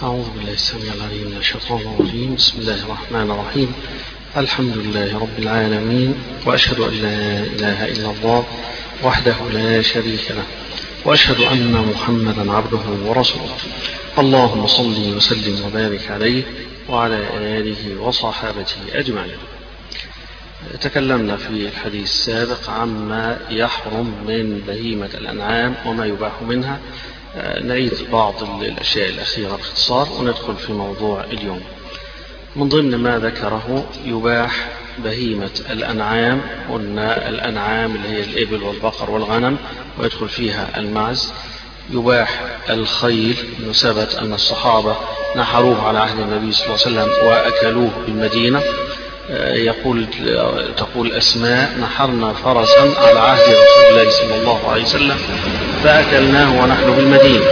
أعوذ بالله السميع العليم من الشيطان الرجيم. بسم الله الرحمن الرحيم. الحمد لله رب العالمين، وأشهد أن لا إله إلا الله وحده لا شريك له، وأشهد أن محمدا عبده ورسوله. اللهم صل وسلم وبارك عليه وعلى آله وصحابته أجمعين. تكلمنا في الحديث السابق عما يحرم من بهيمة الأنعام وما يباح منها. نعيد بعض الأشياء الأخيرة باختصار وندخل في موضوع اليوم. من ضمن ما ذكره يباح بهيمة الأنعام، قلنا الأنعام اللي هي الإبل والبقر والغنم ويدخل فيها المعز. يباح الخيل، ثبت أن الصحابة نحروه على عهد النبي صلى الله عليه وسلم وأكلوه بالمدينة. تقول أسماء: نحرنا فرسا على عهد رسول الله صلى الله عليه وسلم فأكلناه ونحن بالمدينة.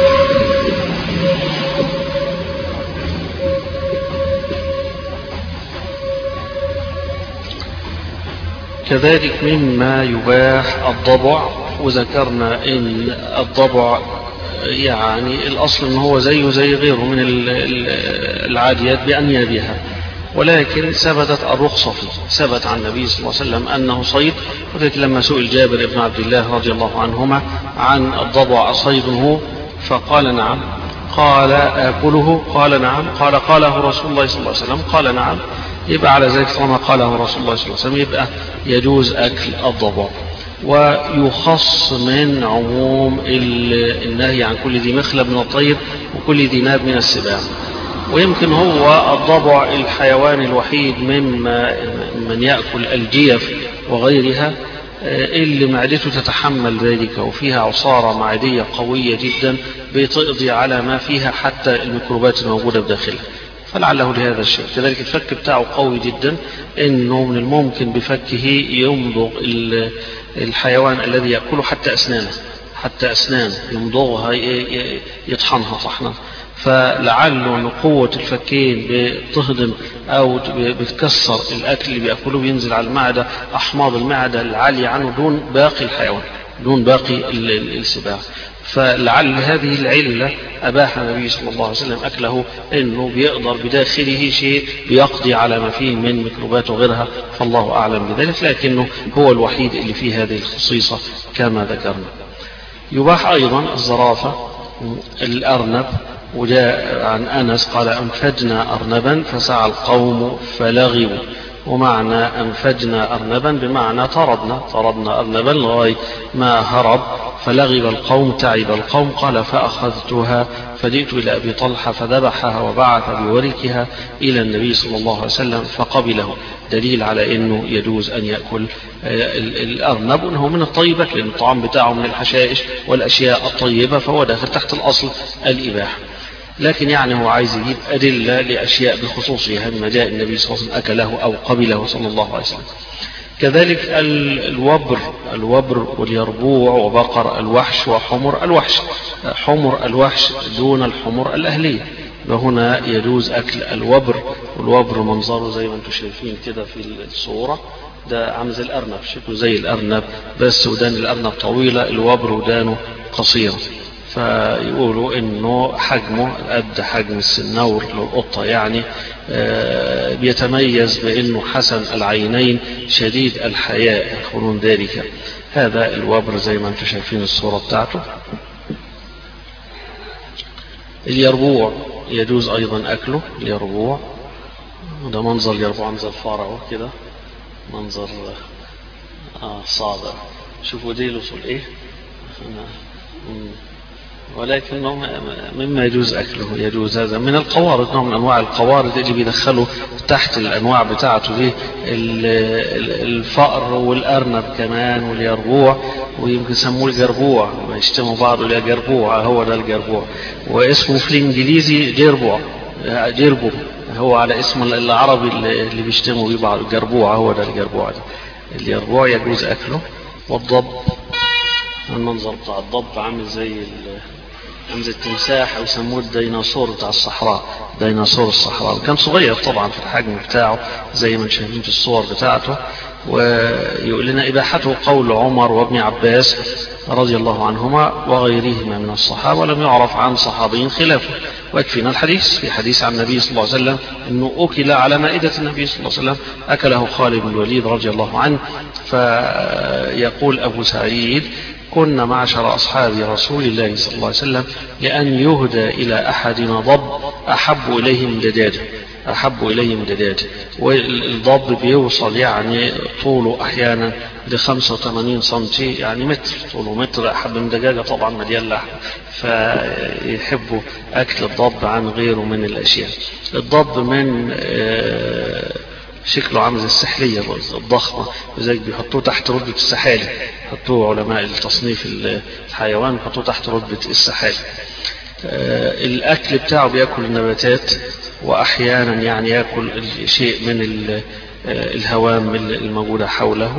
كذلك مما يباح الضبع، وذكرنا ان الضبع يعني الأصل ان هو زي غيره من العاديات بأنيابها، ولكن ثبتت الرخصة فيه. ثبت عن النبي صلى الله عليه وسلم أنه صيد، وذلك لما سئل جابر بن عبد الله رضي الله عنهما عن الضبع صيده فقال نعم، قال آكله؟ قال نعم. قاله رسول الله صلى الله عليه وسلم؟ قال نعم. يبقى على ذلك طالما قاله رسول الله صلى الله عليه وسلم يبقى يجوز أكل الضبع. ويخص من عموم النهي عن كل ذي مخلب من الطير وكل ذي ناب من السباع. ويمكن هو الضبع الحيوان الوحيد من يأكل الجيف وغيرها اللي معدته تتحمل ذلك، وفيها عصارة معدية قوية جدا بتقضي على ما فيها حتى الميكروبات الموجودة بداخلها، فلعله لهذا الشيء. كذلك الفك بتاعه قوي جدا، انه من الممكن بفكه يمضغ الحيوان الذي يأكله حتى أسنانه يمضغها، يطحنها طحنا. فلعله أن قوة الفكين بتهضم أو بتكسر الأكل اللي بيأكله، بينزل على المعدة أحماض المعدة العالية عنه دون باقي الحيوان، دون باقي السباع. فلعل هذه العلة أباح النبي صلى الله عليه وسلم أكله، إنه بيقدر بداخله شيء بيقضي على ما فيه من ميكروبات وغيرها، فالله أعلم بذلك، لكنه هو الوحيد اللي فيه هذه الخصيصة كما ذكرنا. يباح أيضا الزرافة، الأرنب، وجاء عن أنس قال: أنفجنا أرنبا فسعى القوم فلغوا. ومعنى أنفجنا أرنبا بمعنى طردنا أرنبا لغاية ما هرب، فلغب القوم، تعب القوم. قال: فأخذتها فجئت إلى أبي طلحة فذبحها وبعث بوركها إلى النبي صلى الله عليه وسلم فقبله. دليل على أنه يجوز أن يأكل الأرنب، وأنه من الطيبات، لأن الطعام بتاعه من الحشائش والأشياء الطيبة، فهو داخل تحت الأصل الإباحة. لكن يعني هو عايز يجيب أدلة لأشياء بخصوصها مما جاء النبي صلى الله عليه وسلم أكله أو قبله صلى الله عليه وسلم. كذلك الوبر واليربوع وبقر الوحش وحمر الوحش. حمر الوحش دون الحمر الأهلية، وهنا يجوز أكل الوبر. والوبر منظره زي ما انتم شايفين كده في الصورة، ده عامل زي الأرنب، شكله زي الأرنب بس ودان الأرنب طويلة، الوبر ودانه قصيرة. فيقولوا انه حجمه قد حجم السنور للقطة، يعني بيتميز بانه حسن العينين شديد الحياء، يقولون ذلك. هذا الوبر زي ما انتم شايفين الصورة بتاعته. اليربوع يجوز ايضا اكله. اليربوع ده منظر اليربوع، منظر فارغ كده، منظر صابع. شوفوا دي الوصول ايه، ولكن مما يجوز أكله. يجوز هذا من القوارض، نوع من أنواع القوارض اللي بيدخلوا تحت الأنواع بتاعته دي الفأر والأرنب كمان واليربوع، ويمكن يسموه الجربوع، ما يشتموا بعض ولا جربوع، هو ده الجربوع. واسمه في الإنجليزي جيربو، هو على اسم العربي اللي بيشتموا بيه بعض، الجربوع، هو ده الجربوع ده. اليربوع يجوز أكله. والضب، المنظر بتاع الضب عامل زي التمساح، او يسموه الديناصور بتاع الصحراء، ديناصور الصحراء. كان صغير طبعا في الحجم بتاعه زي ما شايفين في الصور بتاعته. ويقول لنا إباحته قول عمر وابن عباس رضي الله عنهما وغيرهما من الصحابة، ولم يعرف عن صحابي خلافه. ويكفينا الحديث في حديث عن النبي صلى الله عليه وسلم أنه أكل على مائدة النبي صلى الله عليه وسلم، أكله خالد بن الوليد رضي الله عنه. فيقول أبو سعيد: كنا معشر أصحاب رسول الله صلى الله عليه وسلم لأن يهدى إلى أحدنا ضب أحب إليه من دجاجة، أحب إليه من دجاجة. والضب بيوصل يعني طوله أحيانا ل85 سنتي، يعني متر، طوله متر، أحب من دجاجة طبعا مليان لحم، فيحبوا أكل الضب عن غيره من الأشياء. الضب من شكله عامل زي السحلية الضخمة، لذلك بيحطوه تحت رتبة السحالي، يحطوه علماء التصنيف الحيوان يحطوه تحت رتبة السحالي. الأكل بتاعه بيأكل النباتات، وأحيانا يعني يأكل شيء من الهوام الموجودة حوله.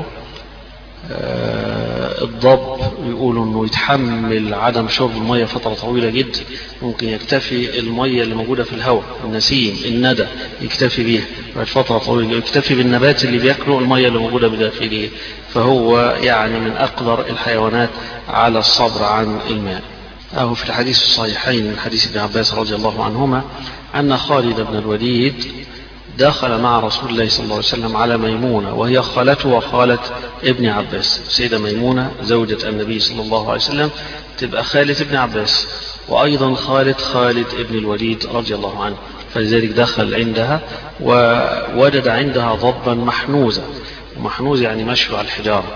الضب يقولوا انه يتحمل عدم شرب المية فترة طويلة جدا، ممكن يكتفي المية اللي موجودة في الهواء، النسيم، الندى، يكتفي بيها بعد فترة طويلة، يكتفي بالنبات اللي بياكله المية اللي موجودة بداخله. فهو يعني من أقدر الحيوانات على الصبر عن الماء. في الحديث الصحيحين من حديث ابن عباس رضي الله عنهما أن خالد بن الوليد دخل مع رسول الله صلى الله عليه وسلم على ميمونة، وهي خالته وخالة ابن عباس. سيدة ميمونة زوجة النبي صلى الله عليه وسلم تبقى خالة ابن عباس، وأيضا خالة خالد ابن الوليد رضي الله عنه. فلذلك دخل عندها ووجد عندها ضبا محنوزة، ومحنوز يعني مشوي على الحجارة.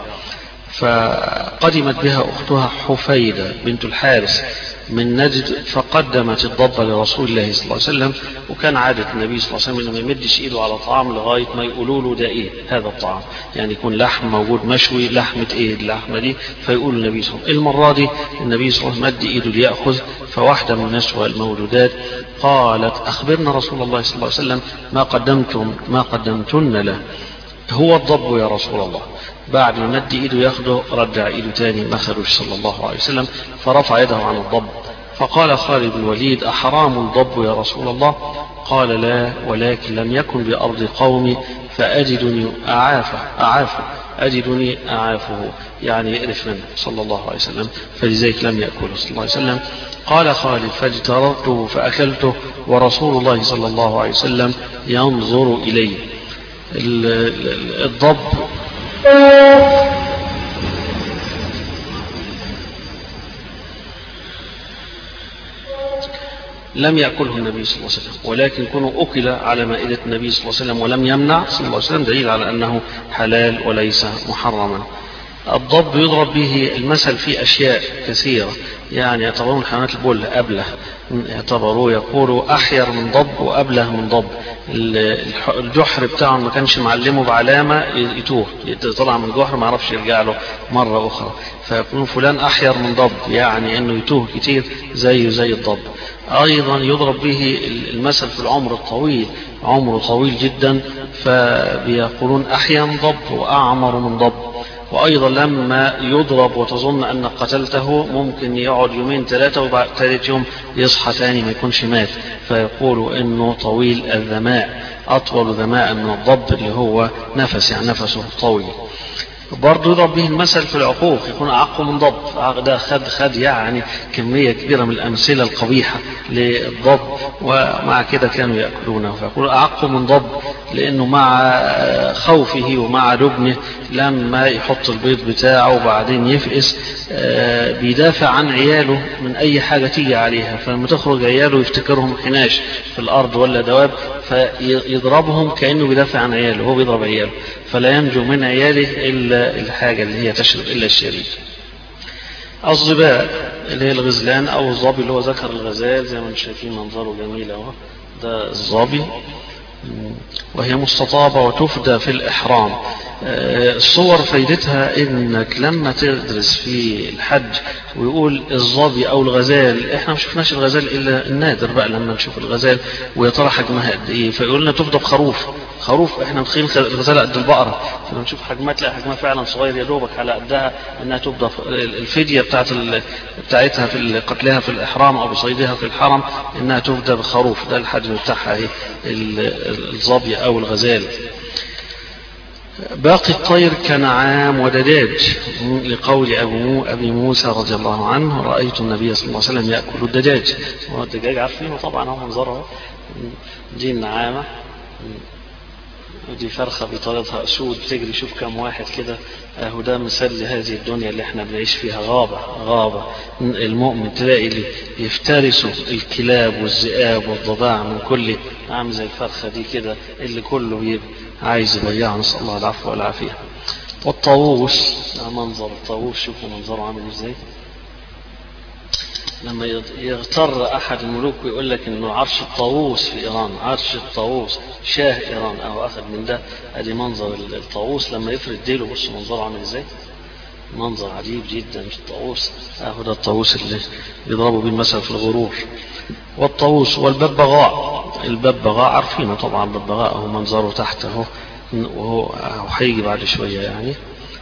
فقدمت بها أختها حفيدة بنت الحارث من نجد، فقدمت الضب لرسول الله صلى الله عليه وسلم. وكان عادة النبي صلى الله عليه وسلم انه ما يمدش ايده على طعام لغايه ما يقولوا له ده ايه هذا الطعام، يعني يكون لحم موجود مشوي، لحمه ايه اللحمه دي، فيقول النبي صلى الله عليه وسلم. المره دي النبي صلى الله عليه وسلم مد ايده ليأخذ، فواحده من نسوة المولودات قالت: اخبرنا رسول الله صلى الله عليه وسلم ما قدمتن له. هو الضب يا رسول الله. بعد ما مد ايده ياخده رجع ايده تاني ما خدوش صلى الله عليه وسلم، فرفع يده عن الضب. فقال خالد بن الوليد: أحرام الضب يا رسول الله؟ قال: لا، ولكن لم يكن بأرض قومي فأجدني أعافه، يعني يقرف منه صلى الله عليه وسلم، فلذلك لم يأكله صلى الله عليه وسلم. قال خالد: فاجتررته فأكلته ورسول الله صلى الله عليه وسلم ينظر إلي. الضب لم يأكله النبي صلى الله عليه وسلم، ولكن كونه أكل على مائدة النبي صلى الله عليه وسلم ولم يمنع صلى الله عليه وسلم دليل على أنه حلال وليس محرما. الضب يضرب به المثل في أشياء كثيرة، يعني يعتبرون حيوانات البل أبله، يعتبروا يقولوا أحير من ضب وأبله من ضب. الجحر بتاعه ما كانش معلمه بعلامة يتوه، يطلع من الجحر ما يعرفش يرجع له مرة أخرى، فيقولون فلان أحير من ضب، يعني أنه يتوه كتير زي الضب. أيضا يضرب به المثل في العمر الطويل، عمره طويل جدا، فبيقولون أحيا من ضب وأعمر من ضب. وأيضا لما يضرب وتظن أن قتلته ممكن يقعد يومين ثلاثة وبعد ثالث يوم يصحى تاني ما يكونش مات، فيقولوا إنه طويل الذماء، أطول ذماء من الضب اللي هو نفس، يعني نفسه طويل. برضه يضرب به المثل في العقوق، يكون أعق من ضب. ده خد يعني كمية كبيرة من الأمثلة القبيحة للضب، ومع كده كانوا يأكلونه. فيقول أعق من ضب لأنه مع خوفه ومع لبنه لما يحط البيض بتاعه وبعدين يفقس بيدافع عن عياله من أي حاجة تيجي عليها، فلما تخرج عياله يفتكرهم حناش في الأرض ولا دواب، فيضربهم كأنه بيدافع عن عياله، هو بيضرب عياله، فلا ينجو من عياله إلا الحاجة اللي هي تشرب إلا الشريك. الظباء اللي هي الغزلان أو الظبي اللي هو ذكر الغزال، زي ما انتم شايفين منظره جميل اهو، ده الظبي، وهي مستطابة وتفدى في الإحرام. الصور فايدتها إنك لما تدرس في الحج ويقول الظبي أو الغزال، إحنا ما شفناش الغزال إلا النادر بقى لما نشوف الغزال ويا ترى حجمها قد إيه، فيقول لنا تفدى بخروف، إحنا متخيل الغزالة قد البقرة، فلما نشوف حجمها تلاقي حجمها فعلا صغير يا دوبك على قدها، إنها تفدى الفدية بتاعتها في قتلها في الإحرام أو بصيدها في الحرم إنها تفدى بخروف، ده الحجم بتاعها الظبي أو الغزال. باقي الطير كنعام ودجاج، لقول أبي موسى رضي الله عنه: رأيت النبي صلى الله عليه وسلم يأكل الدجاج. والدجاج عارفينه طبعا، هو منظره. دي النعامة، ودي فرخة بطريقتها أسود تجري. شوف كم واحد كده. ده مثال لهذه الدنيا اللي احنا بنعيش فيها، غابة. المؤمن تلاقي اللي يفترسوا الكلاب والذئاب والضباع من كل، عامل زي الفرخة دي كده اللي كله بيبقى عايز يضيعها، نسأل الله العفو والعافية. والطاووس، منظر الطاووس، شوفوا منظره عامل ازاي. لما يغتر أحد الملوك ويقول لك إنه عرش الطاووس في إيران، عرش الطاووس شاه إيران، أو أخذ من ده. أدي منظر الطاووس لما يفرد ديله، بص منظره عامل إزاي، منظر عجيب جدا. مش الطاووس، ده الطاووس اللي بيضربوا بيه المثل في الغرور. والطاووس والببغاء، الببغاء عارفينه طبعا، الببغاء هو منظره تحته، وهو هيجي بعد شوية يعني.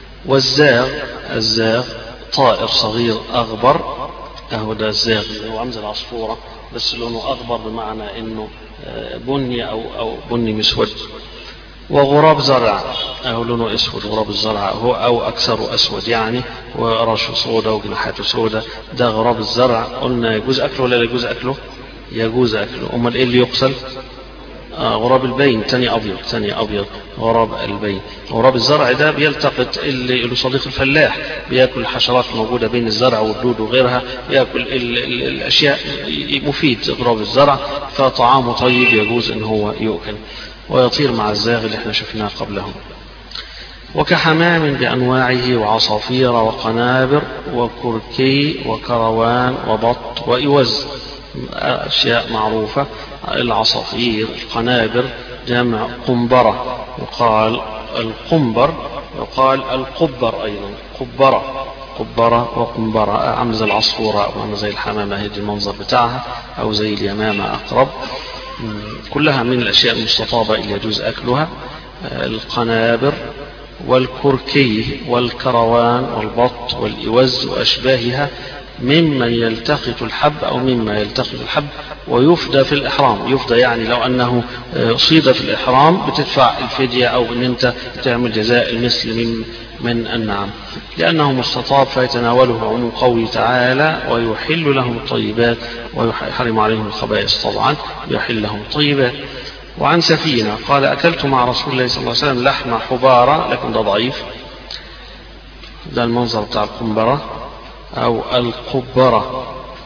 والزاغ طائر صغير أغبر، ده الزاغ اللي هو عامل زي العصفورة بس لونه أغبر، بمعنى إنه بني أو بني مسود. وغراب زرع، لونه أسود. غراب الزرع هو أو أكثر أسود يعني، ورشه سودة وجناحاته سودة. ده غراب الزرع. قلنا يجوز أكله ولا لا يجوز أكله؟ يجوز أكله. أمال إيه اللي يقتل؟ غراب البين، تاني أبيض، غراب البين. غراب الزرع ده بيلتقط اللي له صديق الفلاح، بيأكل الحشرات الموجودة بين الزرع والدود وغيرها، يأكل الأشياء مفيد غراب الزرع، فطعامه طيب يجوز إن هو يؤكل. ويطير مع الزاغ اللي احنا شفناه قبلهم. وكحمام بأنواعه، وعصافير، وقنابر، وكركي، وكروان، وبط، وإوز، أشياء معروفة. العصافير، القنابر جمع قنبرة، وقال القنبر، وقال القبر أيضا، قبرة وقنبرة، عامل زي العصفورة أو عامل زي الحمامة، هذه المنظر بتاعها، أو زي اليمامة أقرب. كلها من الأشياء المستطابة اللي يجوز أكلها. القنابر والكركي والكروان والبط والإوز وأشباهها ممن يلتقط الحب أو مما يلتقط الحب، ويفدى في الإحرام. يفدى يعني لو أنه صيد في الإحرام بتدفع الفدية، أو أن أنت تعمل جزاء المثل من النعم، لأنه مستطاب فيتناوله عموم قوله تعالى: ويحل لهم الطيبات ويحرم عليهم الخبائث. طبعا يحل لهم الطيبات. وعن سفينة قال: أكلت مع رسول الله صلى الله عليه وسلم لحم حبارة، لكن ده ضعيف. ده المنظر بتاع القنبرة أو القبرة.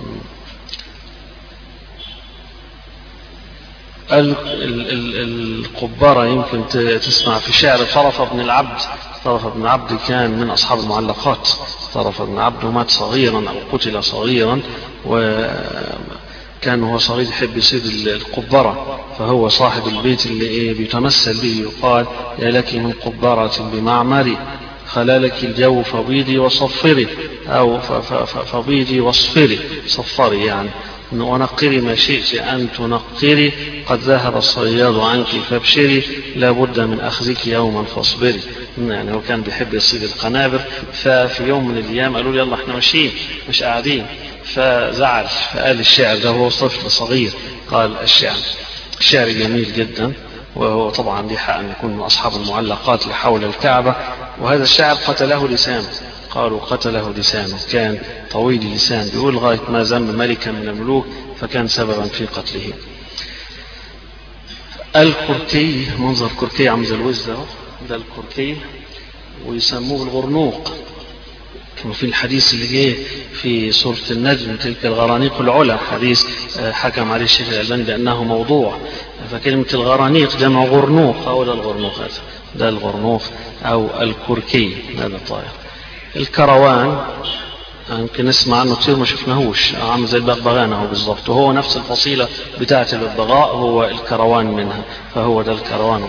القبرة يمكن تسمع في شعر طرف بن العبد. طرف بن العبد كان من أصحاب المعلقات. طرف بن العبد مات صغيرا أو قتل صغيرا، وكان هو صغير يحب يصيد القبرة، فهو صاحب البيت اللي بيتمثل به، يقال: يا لك من قبرة بمعمري، خلالك الجو فبيضي وصفري، أو فبيضي واصفري، صفري يعني، ونقري ما شئت أن تنقري، قد ذهب الصياد عنك فابشري، لا بد من أخذك يوما فاصبري. يعني هو كان بيحب يصيد القنابر، ففي يوم من الأيام قالوا: يلا احنا ماشيين مش قاعدين. فزعل، فقال الشعر ده، هو طفل صغير قال الشعر جميل جدا، وهو طبعا ليه حق أن يكون من أصحاب المعلقات اللي حول الكعبة. وهذا الشعر قتله لسانه، قالوا قتله لسانه، كان طويل اللسان، بيقول لغاية ما ذم ملكا من الملوك فكان سببا في قتله. الكركي، منظر كركي عامل زي الوز ده الكركي، ويسموه الغرنوق. وفي الحديث اللي جه في سورة النجم: تلك الغرانيق العلا، حديث حكم عليه الشيخ الألباني بأنه موضوع. فكلمة الغرانيق جمع غرنوق، أو ده الغرنوق، ده الغرنوق أو الكركي، هذا الطائر. الكروان يمكن نسمع عنه كثير ما شفناهوش، عامل زي البغبغان اهو بالضبط، وهو نفس الفصيلة بتاعة الببغاء، هو الكروان منها، فهو ده الكروان.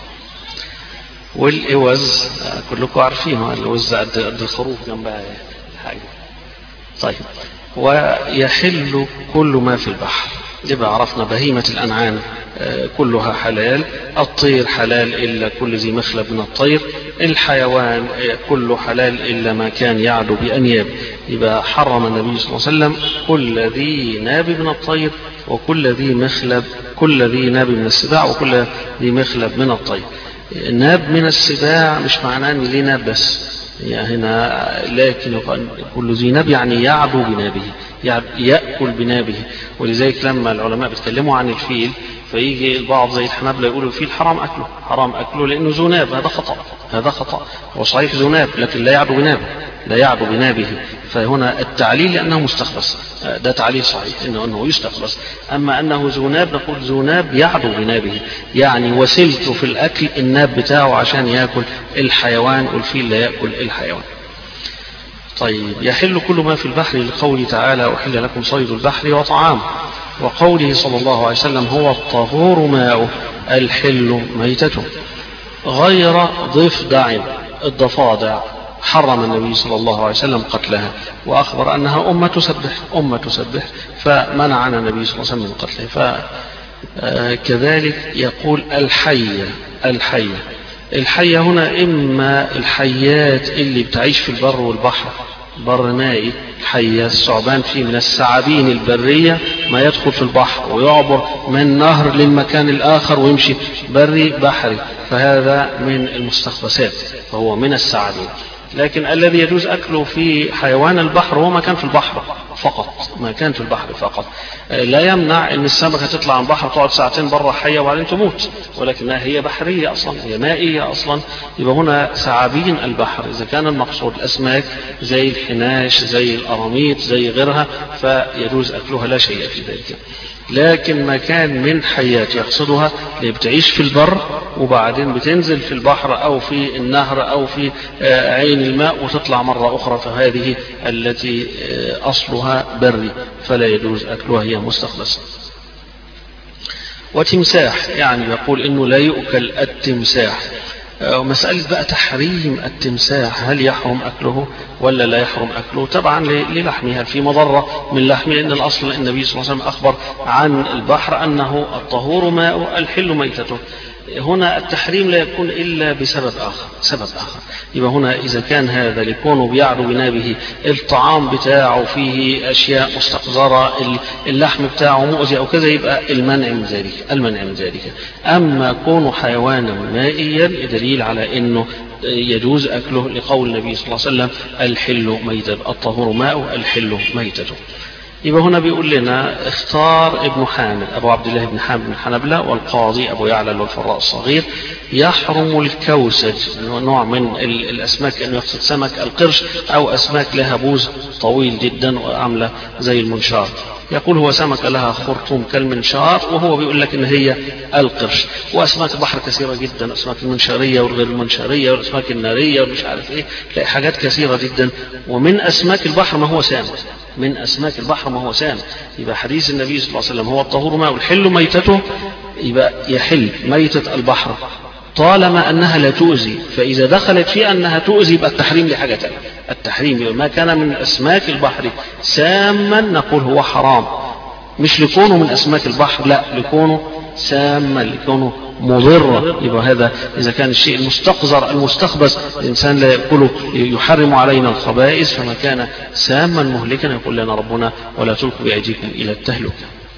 والإوز كلكم عارفينه، الإوز قد الخروف جنبها حاجة. طيب، ويحل كل ما في البحر. يبقى عرفنا بهيمة الأنعام كلها حلال. الطير حلال إلا كل ذي مخلب من الطير. الحيوان كله حلال إلا ما كان يعدو بأنياب. يبقى حرم النبي صلى الله عليه وسلم كل ذي ناب من الطير، وكل ذي مخلب، كل ذي ناب من السباع، وكل ذي مخلب من الطير. ناب من السباع مش معناه ان ليه ناب بس يعني هنا، لكن كل ذي ناب يعني يعدو بنابه، يأكل بنابه. ولذلك لما العلماء بيتكلموا عن الفيل فيجي البعض زي الحنابلة يقولوا الفيل حرام أكله، حرام أكله لأنه ذو ناب. هذا خطأ، هذا خطأ. هو صحيح ذو ناب لكن لا يعدو بنابه، لا يعدو بنابه. فهنا التعليل لأنه مستخلص، ده تعليل صحيح إنه يستخلص. أما أنه ذو ناب نقول ذو ناب يعدو بنابه، يعني وسيلته في الأكل الناب بتاعه عشان يأكل الحيوان، والفيل لا يأكل الحيوان. طيب، يحل كل ما في البحر لقوله تعالى أحل لكم صيد البحر وطعامه، وقوله صلى الله عليه وسلم هو الطهور ماؤه الحل ميتته، غير ضفدع. الضفادع حرم النبي صلى الله عليه وسلم قتلها، وأخبر أنها أمة تسبح فمنعنا النبي صلى الله عليه وسلم من قتلها. فكذلك يقول الحية هنا إما الحيات اللي بتعيش في البر والبحر، بر مائي، حية الثعبان فيه من الثعابين البرية ما يدخل في البحر ويعبر من نهر للمكان الآخر ويمشي بري بحري، فهذا من المستخبثات فهو من الثعابين. لكن الذي يجوز أكله في حيوان البحر هو ما كان في البحر فقط، لا يمنع أن السمكة تطلع عن البحر تقعد ساعتين برا حية وبعدين تموت، ولكنها هي بحرية أصلا، هي مائية أصلا. يبقى هنا ثعابين البحر إذا كان المقصود الأسماك زي الحناش زي القراميط زي غيرها فيجوز أكلها لا شيء في ذلك. لكن ما كان من حيات يقصدها اللي بتعيش في البر وبعدين بتنزل في البحر أو في النهر أو في عين الماء وتطلع مرة أخرى، فهذه التي أصلها بري فلا يجوز أكلها، هي مستخلصة. وتمساح يعني يقول إنه لا يؤكل التمساح. مسألة بقى تحريم التمساح، هل يحرم أكله ولا لا يحرم أكله؟ طبعا للحمها، في مضرة من لحمه، لأن الأصل النبي صلى الله عليه وسلم أخبر عن البحر أنه الطهور ماءه الحل ميتته. هنا التحريم لا يكون إلا بسبب آخر. يبقى هنا إذا كان هذا لكونه بيعدو بنابه، الطعام بتاعه فيه أشياء مستقذرة، اللحم بتاعه مؤذي أو كذا، يبقى المنع من ذلك. أما كونه حيوانا مائيا دليل على أنه يجوز أكله لقول النبي صلى الله عليه وسلم الحل ميتة، الطهور ماءه الحل ميتته. يبقى هنا بيقول لنا اختار ابن حامد أبو عبد الله بن حامد بن حنبلة والقاضي أبو يعلى والفراء الصغير يحرم الكوسج، نوع من الأسماك، أنه يقصد سمك القرش أو أسماك لها بوز طويل جدا وعاملة زي المنشار. يقول هو سمكة لها خرطوم كالمنشار، وهو بيقول لك إن هي القرش. وأسماك البحر كثيرة جدا، أسماك المنشارية والغير المنشارية والأسماك النارية ومش عارف إيه، تلاقي حاجات كثيرة جدا. ومن أسماك البحر ما هو سام، يبقى حديث النبي صلى الله عليه وسلم هو الطهور ماء الحل ميتته، يبقى يحل ميتة البحر طالما أنها لا تؤذي. فإذا دخلت في أنها تؤذي يبقى التحريم لحاجة تانية. التحريم يبقى ما كان من أسماك البحر ساما نقول هو حرام، مش لكونه من أسماك البحر، لا، لكونه ساما، لكونه مضرة. يبقى هذا إذا كان الشيء المستقذر المستخبث الإنسان لا يأكله يحرم علينا الخبائث، فما كان ساما مهلكا يقول لنا ربنا ولا تلقوا بأيديكم إلى التهلكة.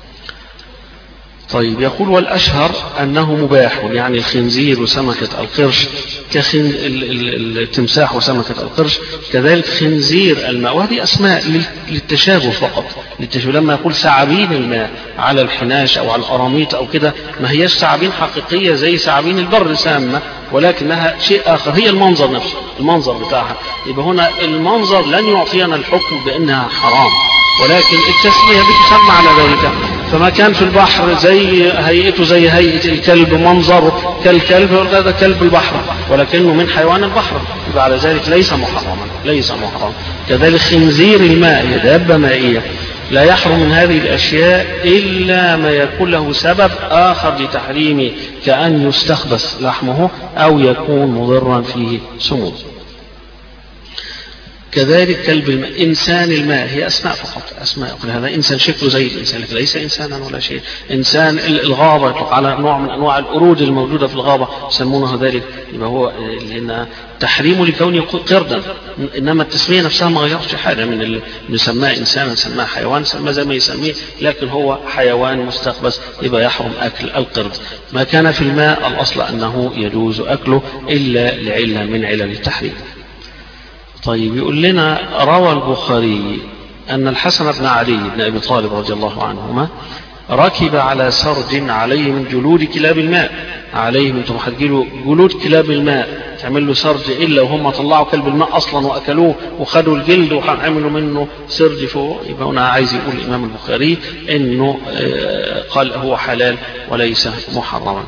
طيب، يقول والأشهر أنه مباح، يعني الخنزير وسمكة القرش التمساح وسمكة القرش، كذلك خنزير الماء، وهذه أسماء للتشابه فقط، لما يقول ثعابين الماء على الحناش أو على القراميط أو كده، ما هيش ثعابين حقيقية زي ثعابين البر سامة، ولكنها شيء آخر، هي المنظر نفسه، المنظر بتاعها. يبقى هنا المنظر لن يعطينا الحكم بأنها حرام، ولكن التسمية بتسمى على ذلك. فما كان في البحر زي هيئته زي هيئة الكلب، منظره كالكلب، هذا كلب البحر ولكنه من حيوان البحر، يبقى على ذلك ليس محرما. كذلك خنزير الماء، هي دابة مائية، لا يحرم من هذه الأشياء إلا ما يكون له سبب آخر لتحريمه، كأن يستخبث لحمه أو يكون مضرا فيه سموم. كذلك كلب الماء. إنسان الماء هي أسماء فقط، أسماء. هذا إنسان شكله زي الإنسان لكن ليس إنسانا ولا شيء. إنسان الغابة يطلق على نوع من أنواع القرود الموجودة في الغابة يسمونه ذلك، يبقى هو لأن تحريمه لكونه قردا، إنما التسمية نفسها ما غيرش حاجة من اللي نسماه إنسانا نسماه حيوان سماه زي ما يسميه، لكن هو حيوان مستخبث يبقى يحرم أكل القرد. ما كان في الماء الأصل أنه يجوز أكله إلا لعلة من علل التحريم. طيب يقول لنا روى البخاري أن الحسن بن علي بن أبي طالب رضي الله عنهما ركب على سرج عليه من جلود كلاب الماء، عليه من تحجلوا جلود كلاب الماء تعمل له سرج، إلا وهم طلعوا كلب الماء أصلا وأكلوه وخدوا الجلد وعملوا منه سرج فوق. يبقى هنا عايز يقول الإمام البخاري إنه قال هو حلال وليس محرما.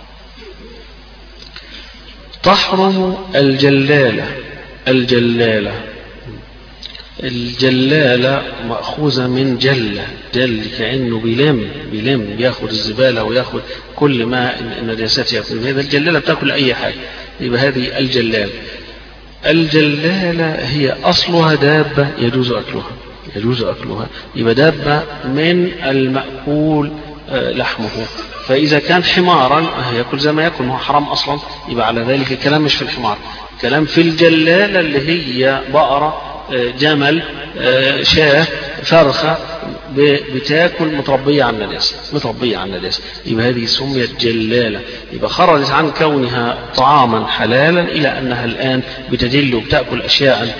تحرم الجلالة. الجلالة مأخوذة من جل كأنه بيلم بياخد الزبالة وياخد كل ما النجاسات يأكل. هذا الجلالة بتأكل أي حاجة، يبقى هذه الجلالة هي أصلها دابة يجوز أكلها، يبقى دابة من المأكول لحمه. فإذا كان حمارا يأكل زي ما يأكل، ما هو حرام أصلا، يبقى على ذلك الكلام مش في الحمار، كلام في الجلالة اللي هي بقرة، جمل، شاة، فرخة بتاكل متربية على النجاسة، يبقى هذه سميت جلالة. يبقى خرجت عن كونها طعاما حلالا إلى أنها الآن بتدل وبتأكل أشياء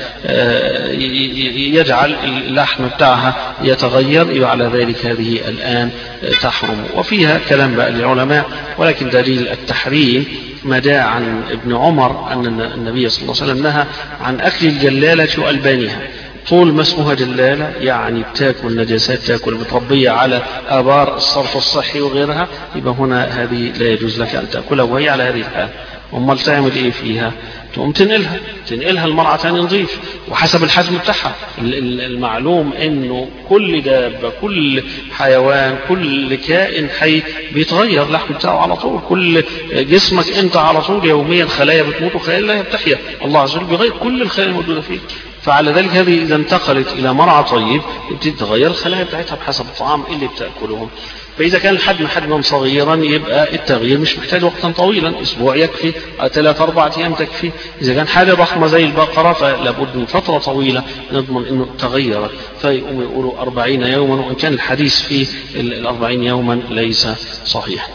يجعل اللحم بتاعها يتغير، يبقى على ذلك هذه الآن تحرم. وفيها كلام بقى للعلماء، ولكن دليل التحريم ما جاء عن ابن عمر أن النبي صلى الله عليه وسلم نهى عن أكل الجلالة وألبانها. طول ما اسمها جلالة يعني بتاكل نجاسات، تاكل متربية على آبار الصرف الصحي وغيرها، يبقى هنا هذه لا يجوز لك أن تأكلها وهي على هذه الحال. أمال تعمل إيه فيها؟ تقوم تنقلها المرأة تاني نظيف وحسب الحجم بتاعها. المعلوم انه كل دابة، كل حيوان، كل كائن حي بيتغير اللحم بتاعه على طول. كل جسمك انت على طول يوميا خلايا بتموت وخلايا بتحيا، الله عز وجل بيغير كل الخلايا الموجودة فيه. فعلى ذلك هذه إذا انتقلت إلى مرعى طيب بتتغير الخلايا بتاعتها بحسب الطعام اللي بتأكلهم. فإذا كان الحجم حجما صغيرا يبقى التغيير مش محتاج وقتا طويلا، أسبوع يكفي، 3-4 أيام تكفي. إذا كان حاجة ضخمة زي البقرة فلابد من فترة طويلة نضمن أنه تغيرت، فيقوم يقولوا 40 يوما، وإن كان الحديث في 40 يوما ليس صحيح.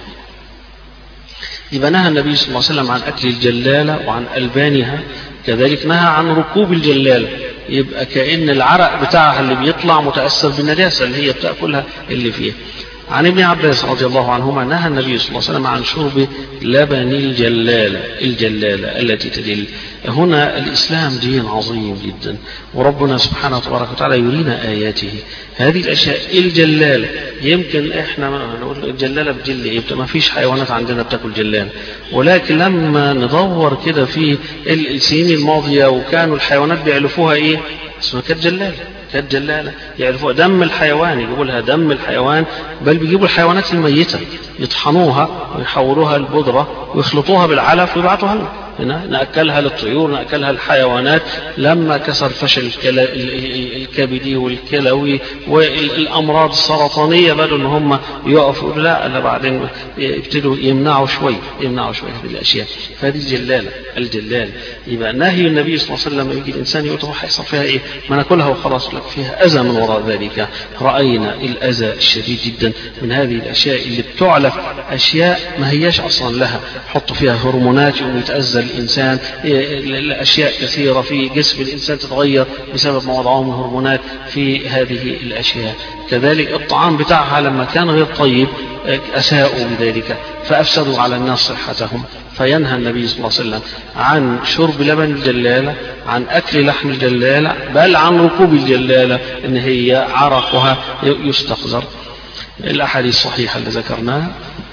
يبقى نهى النبي صلى الله عليه وسلم عن أكل الجلالة وعن ألبانها، كذلك نهى عن ركوب الجلالة، يبقى كأن العرق بتاعها اللي بيطلع متأثر بالنجاسة اللي هي بتأكلها اللي فيها. عن ابن عباس رضي الله عنهما نهى النبي صلى الله عليه وسلم عن شرب لبن الجلالة التي تدل. هنا الإسلام دين عظيم جدا، وربنا سبحانه وتعالى يرينا آياته. هذه الأشياء الجلالة يمكن إحنا نقول الجلالة بجل إيه، ما فيش حيوانات عندنا بتاكل جلالة، ولكن لما ندور كده في السنين الماضية وكانوا الحيوانات بيعلفوها إيه اسمها كانت جلالة، يعرفوا دم الحيوان، يجيبوا لها دم الحيوان، بل بيجيبوا الحيوانات الميتة يطحنوها ويحولوها البودرة ويخلطوها بالعلف ويبعتوها لنا هنا نأكلها للطيور، نأكلها الحيوانات. لما كسر فشل الكبدي والكلوي والأمراض السرطانية بدوا ان هم يقفوا لا بعدين يبتدوا يمنعوا شوي هذه الأشياء. فهذه الجلالة يبقى نهي النبي صلى الله عليه وسلم. يجي الإنسان يقول هيحصل فيها إيه؟ ما ناكلها وخلاص، لك فيها أذى من وراء ذلك. رأينا الأذى الشديد جدا من هذه الأشياء اللي بتعلف، أشياء ما هياش أصلا لها، حطوا فيها هرمونات يقوم يتأذى الإنسان. الأشياء كثيرة في جسم الإنسان تتغير بسبب ما وضعهم هرمونات في هذه الأشياء. كذلك الطعام بتاعها لما كان غير طيب أساءوا بذلك فأفسدوا على الناس صحتهم. فينهى النبي صلى الله عليه وسلم عن شرب لبن الجلالة، عن أكل لحم الجلالة، بل عن ركوب الجلالة إن هي عرقها يستقذر. الأحاديث الصحيحة اللي ذكرناها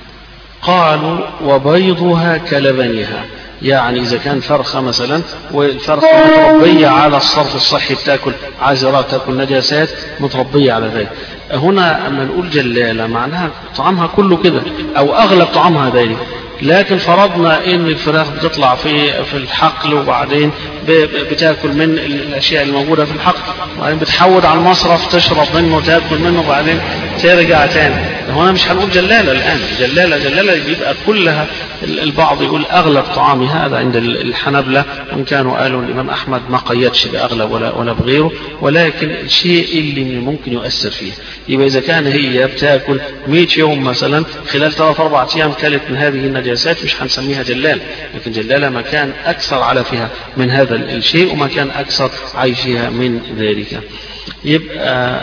قالوا وبيضها كلبنها، يعني إذا كان فرخة مثلا والفرخة متربية على الصرف الصحي بتاكل عذرات، تاكل نجاسات، متربية على ذلك. هنا أما نقول جلالة معناها طعامها كله كده أو أغلب طعامها ذلك. لكن فرضنا ان الفراخ بتطلع في الحقل وبعدين بتاكل من الاشياء الموجوده في الحقل، وبعدين بتحود على المصرف تشرب منه وتاكل منه وبعدين ترجع تاني. هنا مش هنقول جلاله الان، جلاله بيبقى كلها. البعض يقول اغلب طعام هذا عند الحنبلة، وان كانوا قالوا الامام احمد ما قيدش باغلب ولا بغيره، ولكن الشيء اللي ممكن يؤثر فيه. يبقى اذا كان هي بتاكل 100 يوم مثلا، خلال 3-4 ايام كلت من هذه النجاسات، مش هنسميها جلال، لكن جلاله ما كان اكثر على فيها من هذا الشيء وما كان اكثر عيشها من ذلك. يبقى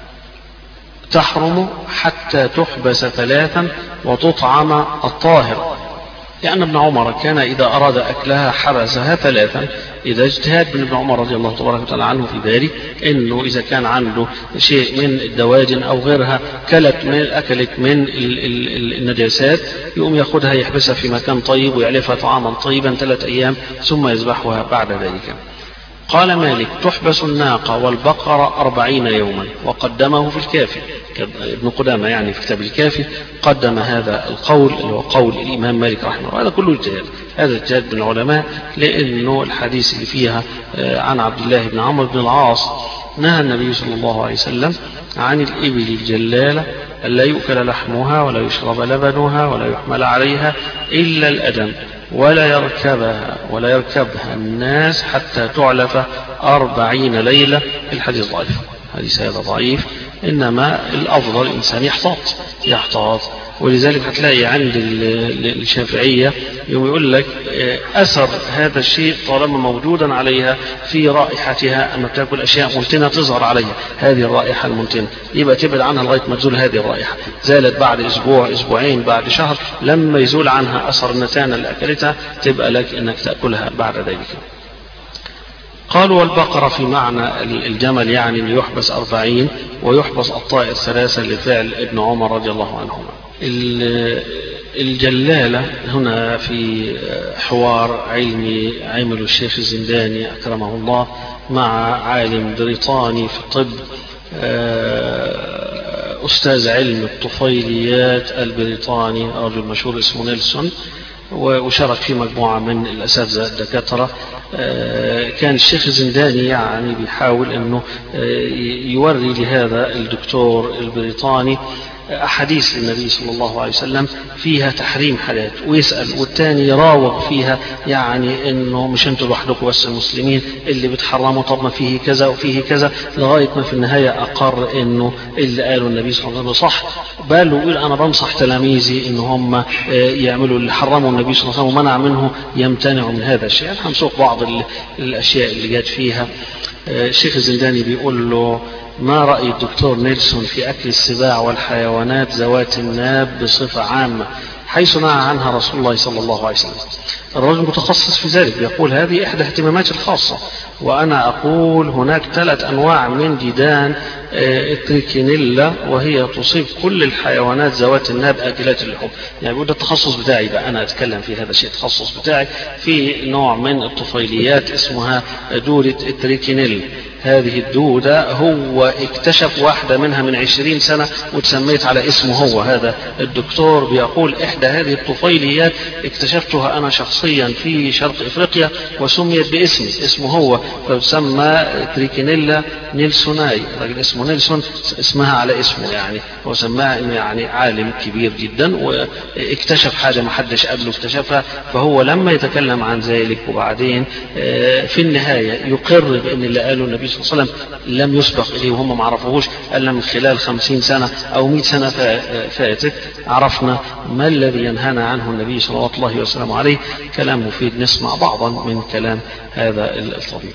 تحرم حتى تحبس 3 وتطعم الطاهر، لأن ابن عمر كان إذا أراد أكلها حبسها 3. إذا اجتهاد من ابن عمر رضي الله تبارك وتعالى عنه في ذلك، إنه إذا كان عنده شيء من الدواجن أو غيرها أكلت من النجاسات، يقوم يأخذها يحبسها في مكان طيب ويعلفها طعاما طيبا 3 أيام ثم يذبحها بعد ذلك. قال مالك: تحبس الناقة والبقرة 40 يوما، وقدمه في الكافي. ابن قدامة يعني في كتاب الكافي قدم هذا القول اللي هو قول الإمام مالك رحمه الله. هذا كله اجتهاد، هذا اجتهاد من العلماء، لأنه الحديث اللي فيها عن عبد الله بن عمرو بن العاص نهى النبي صلى الله عليه وسلم عن الإبل الجلالة ألا يؤكل لحمها ولا يشرب لبنها ولا يحمل عليها إلا الأدم، ولا يركبها الناس حتى تعلف 40 ليلة. الحديث ضعيف، الحديث هذا ضعيف، إنما الأفضل الإنسان يحتاط. ولذلك هتلاقي عند الشافعية يقول لك أثر هذا الشيء طالما موجودا عليها في رائحتها، أما تأكل أشياء منتنة تظهر عليها هذه الرائحة المنتنة، يبقى تبعد عنها لغاية ما تزول هذه الرائحة. زالت بعد أسبوع، أسبوعين، بعد شهر، لما يزول عنها أثر النتانة اللي أكلتها تبقى لك أنك تأكلها بعد ذلك. قالوا: والبقرة في معنى الجمل، يعني اللي يحبس 40 ويحبس الطائر 3 لفعل ابن عمر رضي الله عنهما. الجلالة هنا في حوار علمي عمله الشيخ الزنداني أكرمه الله مع عالم بريطاني في الطب، أستاذ علم الطفيليات البريطاني، رجل مشهور اسمه نيلسون، وشارك في مجموعة من الأساتذة الدكاترة. كان الشيخ الزنداني يعني بيحاول أنه يوري لهذا الدكتور البريطاني أحاديث للنبي صلى الله عليه وسلم فيها تحريم حاجات، ويسأل والتاني يراوغ فيها، يعني انه مش انتوا لوحدكم بس المسلمين اللي بتحرموا، طب ما فيه كذا وفيه كذا، لغاية ما في النهاية أقر انه اللي قاله النبي صلى الله عليه وسلم صح، بل ويقول انا بنصح تلاميذي ان هم يعملوا اللي حرموا النبي صلى الله عليه وسلم ومنع منه يمتنعوا من هذا الشيء. هنسوق بعض الاشياء اللي جات فيها. الشيخ الزنداني بيقول له: ما رأي الدكتور نيلسون في أكل السباع والحيوانات ذوات الناب بصفة عامة حيث نهى عنها رسول الله صلى الله عليه وسلم؟ الرجل متخصص في ذلك، يقول هذه إحدى اهتماماتي الخاصة، وأنا أقول هناك 3 أنواع من ديدان التريكينيلا، وهي تصيب كل الحيوانات ذوات الناب آكلات اللحوم. يعني بيقول ده التخصص بتاعي بقى، أنا أتكلم في هذا الشيء، التخصص بتاعي في نوع من الطفيليات اسمها دودة التريكينيلا. هذه الدودة هو اكتشف واحدة منها من 20 سنة وتسميت على اسمه هو. هذا الدكتور بيقول إحدى هذه الطفيليات اكتشفتها أنا شخصيا في شرق إفريقيا وسميت باسمي، اسمه هو، فتسمى تريكينيلا نيلسوناي. راجل اسمه نيلسون اسمها على اسمه، يعني هو سماها إنه يعني عالم كبير جدا واكتشف حاجة ما حدش قبله اكتشفها. فهو لما يتكلم عن ذلك وبعدين في النهاية يقر بأن اللي قاله النبي صلى الله عليه وسلم لم يسبق إليه وهم ما عرفوهوش إلا من خلال 50 سنة أو 100 سنة فاتت، عرفنا ما الذي ينهانا عنه النبي صلى الله وسلم عليه. كلام مفيد، نسمع بعضا من كلام هذا الطبيب.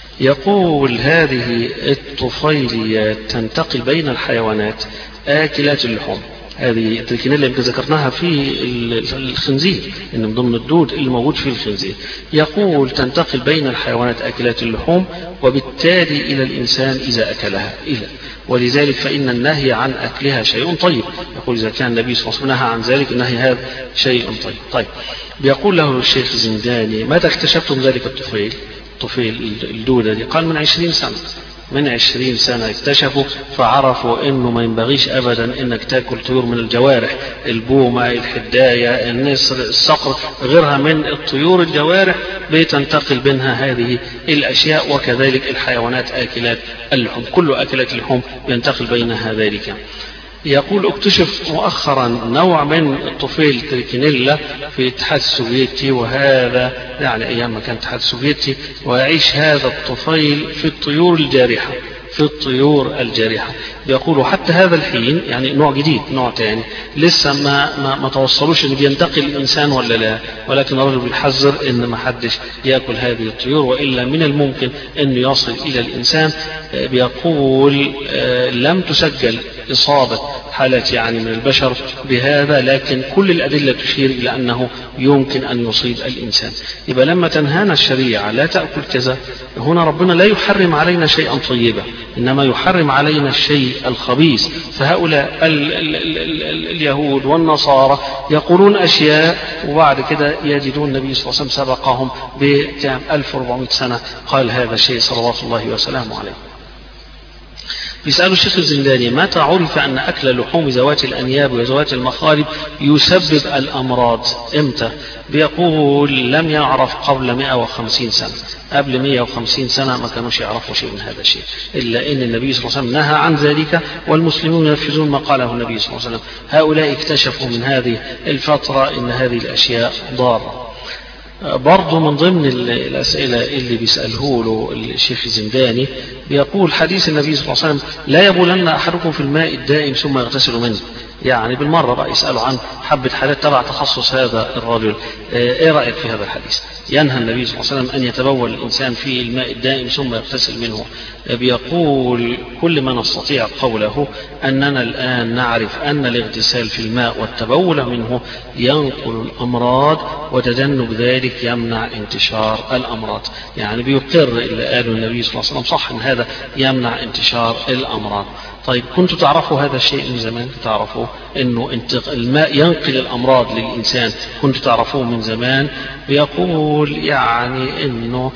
يقول: هذه الطفيليات تنتقل بين الحيوانات آكلات اللحوم. هذه التريكينيلا اللي ذكرناها في الخنزير، إن من ضمن الدود اللي موجود في الخنزير. يقول: تنتقل بين الحيوانات آكلات اللحوم، وبالتالي إلى الإنسان إذا أكلها. ولذلك فإن النهي عن أكلها شيء طيب. يقول: إذا كان النبي صلى الله عليه وسلم نهى عن ذلك، النهي هذا شيء طيب. بيقول له الشيخ الزنداني: متى اكتشفتم ذلك الطفيل الدودة دي؟ قال: من 20 سنة. من 20 سنة اكتشفوا فعرفوا انه ما ينبغيش ابدا انك تاكل طيور من الجوارح، البومة، الحداية، النسر، الصقر، غيرها من الطيور الجوارح بتنتقل بينها هذه الاشياء، وكذلك الحيوانات اكلات اللحوم، كل اكلات اللحوم ينتقل بينها ذلك. يقول اكتشف مؤخرا نوع من الطفيل تريكينيلا في الاتحاد السوفيتي، وهذا يعني ايام ما كان الاتحاد السوفيتي، ويعيش هذا الطفيل في الطيور الجارحة، في الطيور الجارحة. بيقولوا حتى هذا الحين يعني نوع جديد، نوع تاني لسه ما توصلوش ان بينتقل الانسان ولا لا، ولكن الرجل بيحذر ان ما حدش ياكل هذه الطيور والا من الممكن انه يصل الى الانسان. بيقول لم تسجل اصابة حالات يعني من البشر بهذا، لكن كل الادلة تشير الى انه يمكن ان يصيب الانسان. يبقى لما تنهانا الشريعة لا تأكل كذا، هنا ربنا لا يحرم علينا شيئا طيبا، انما يحرم علينا الشيء الخبيث. فهؤلاء اليهود والنصارى يقولون اشياء وبعد كده يجدون النبي صلى الله عليه وسلم سبقهم بكام 1400 سنة قال هذا الشيء صلوات الله وسلامه عليه. بيسألوا الشيخ الزنداني متى عرف أن أكل لحوم ذوات الأنياب وذوات المخالب يسبب الأمراض؟ إمتى؟ بيقول لم يعرف قبل 150 سنة، قبل 150 سنة ما كانوش يعرفوا شيء من هذا الشيء، إلا أن النبي صلى الله عليه وسلم نهى عن ذلك والمسلمون ينفذون ما قاله النبي صلى الله عليه وسلم. هؤلاء اكتشفوا من هذه الفترة أن هذه الأشياء ضارة. برضو من ضمن الأسئلة اللي بيسأله له الشيخ الزنداني بيقول حديث النبي صلى الله عليه وسلم لا يبولن أحدكم في الماء الدائم ثم يغتسل منه، يعني بالمرة بقى يسألوا عن حبة حالات تبع تخصص هذا الرجل. ايه رأيك في هذا الحديث؟ ينهى النبي صلى الله عليه وسلم أن يتبول الإنسان في الماء الدائم ثم يغتسل منه. بيقول كل ما نستطيع قوله أننا الآن نعرف أن الاغتسال في الماء والتبول منه ينقل الأمراض، وتجنب ذلك يمنع انتشار الأمراض. يعني بيقر اللي قاله النبي صلى الله عليه وسلم صح أن هذا يمنع انتشار الأمراض. طيب كنتوا تعرفوا هذا الشيء من زمان؟ تعرفوا انه الماء ينقل الامراض للانسان، كنتوا تعرفوه من زمان. بيقول يعني انه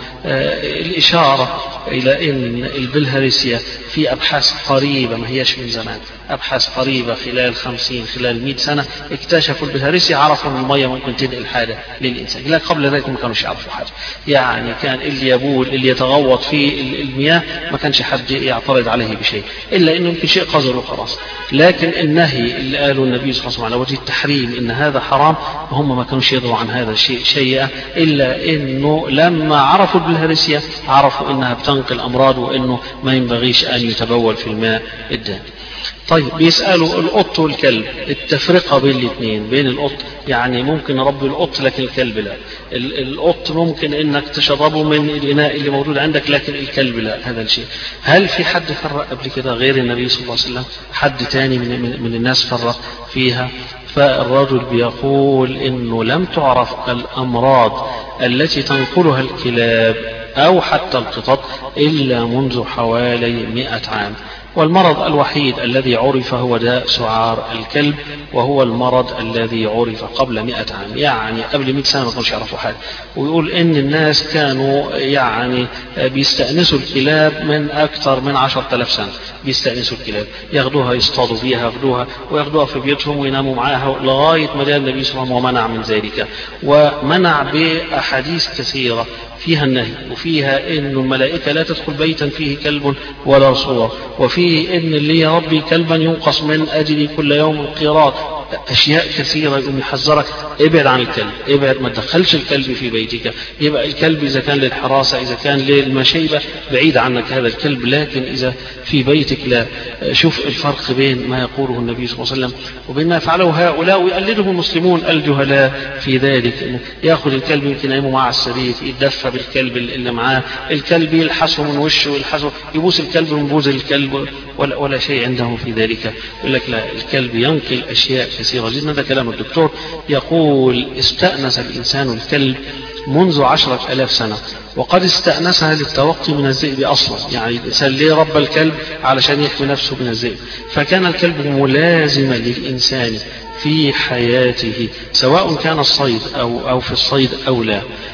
الاشاره الى ان البلهارسيا في ابحاث قريبه ما هيش من زمان، ابحاث قريبه خلال 50 خلال 100 سنه اكتشفوا البلهارسيا، عرفوا ان الميه ممكن تنقل حاجه للانسان، لكن قبل ذلك ما كانوش يعرفوا حاجه. يعني كان اللي يبول اللي يتغوط في المياه ما كانش حد يعترض عليه بشيء، الا انه يمكن شيء قذر وخلاص. لكن النهي اللي قاله النبي صلى الله عليه وسلم على وجه التحريم ان هذا حرام، هم ما كانوش يدروا عن هذا الشيء شيئا، الا انه لما عرفوا البلهارسيا عرفوا انها بتنقل امراض وانه ما ينبغيش ان يتبول في الماء الدائم. طيب بيسألوا القط والكلب التفرقة بين الاثنين، بين القط يعني ممكن نربي القط لكن الكلب لا، القط ممكن انك تشربه من الاناء اللي موجود عندك لكن الكلب لا، هذا الشيء. هل في حد فرق قبل كده غير النبي صلى الله عليه وسلم؟ حد تاني من الناس فرق فيها؟ فالرجل بيقول انه لم تعرف الامراض التي تنقلها الكلاب او حتى القطط الا منذ حوالي 100 عام، والمرض الوحيد الذي عرف هو داء سعار الكلب، وهو المرض الذي عرف قبل 100 عام، يعني قبل 100 سنة ما كانوش يعرفوا حاجة. ويقول إن الناس كانوا يعني بيستأنسوا الكلاب من أكثر من 10,000 سنة، بيستأنسوا الكلاب، ياخدوها يصطادوا بيها، ياخدوها وياخدوها في بيوتهم ويناموا معاها، لغاية ما جاء النبي صلى الله عليه وسلم ومنع من ذلك، ومنع بأحاديث كثيرة فيها النهي، وفيها إن الملائكة لا تدخل بيتا فيه كلب ولا صور، وفيه إن اللي يربي كلبا ينقص من أجل كل يوم قيراط، أشياء كثيرة يقوم يحذرك ابعد عن الكلب، ابعد ما تدخلش الكلب في بيتك. يبقى الكلب إذا كان للحراسة إذا كان للمشيبة بعيد عنك هذا الكلب، لكن إذا في بيتك لا. شوف الفرق بين ما يقوله النبي صلى الله عليه وسلم وبين ما يفعله هؤلاء ويقلده المسلمون الجهلاء في ذلك. يأخذ الكلب يمكن ينام مع السرير، يتدفى بالكلب اللي معاه، الكلب يلحسه من وشه ويلحسه، يبوس الكلب من بوز الكلب، ولا شيء عندهم في ذلك. يقول لك لا، الكلب ينقل أشياء كثيرة جدا. هذا كلام الدكتور. يقول استأنس الإنسان الكلب منذ 10,000 سنة، وقد استأنسها للتوقي من الذئب أصلا، يعني الإنسان ليه رب الكلب علشان يحمي نفسه من الذئب، فكان الكلب ملازما للإنسان في حياته سواء كان الصيد أو في الصيد أو لا.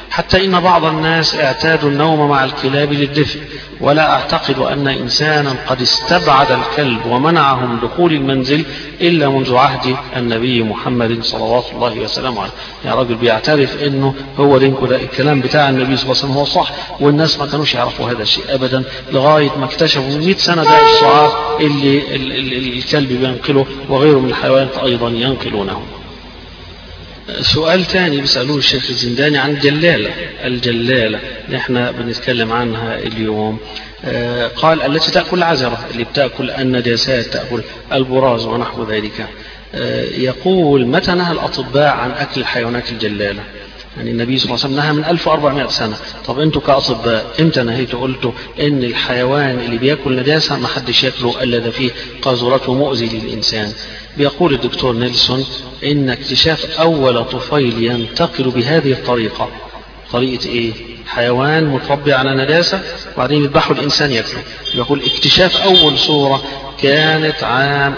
حتى إن بعض الناس اعتادوا النوم مع الكلاب للدفء، ولا أعتقد أن إنسانا قد استبعد الكلب ومنعه من دخول المنزل إلا منذ عهد النبي محمد صلوات الله وسلامه عليه. يعني راجل بيعترف إنه هو الكلام بتاع النبي صلى الله عليه وسلم هو صح، والناس ما كانوش يعرفوا هذا الشيء أبدا لغاية ما اكتشفوا من 100 سنة ده الصعاب اللي الكلب بينقله وغيره من الحيوانات أيضا ينقلونه. سؤال ثاني بيسألوه الشيخ الزنداني عن الجلالة اللي احنا بنتكلم عنها اليوم. قال التي تأكل العذرة، اللي بتأكل النجاسات، تأكل البراز ونحو ذلك. يقول متى نهى الأطباء عن أكل الحيوانات الجلالة؟ يعني النبي صلى الله عليه وسلم نهى من 1400 سنة. طب انتوا كأطباء امتى نهيتوا؟ قلتوا ان الحيوان اللي بيأكل نجاسة ما حدش يأكله الا ده فيه قاذورات ومؤذي للإنسان. بيقول الدكتور نيلسون ان اكتشاف اول طفيل ينتقل بهذه الطريقة، طريقة ايه؟ حيوان متربي على نجاسة وبعدين يذبحه الإنسان يأكله. يقول اكتشاف أول صورة كانت عام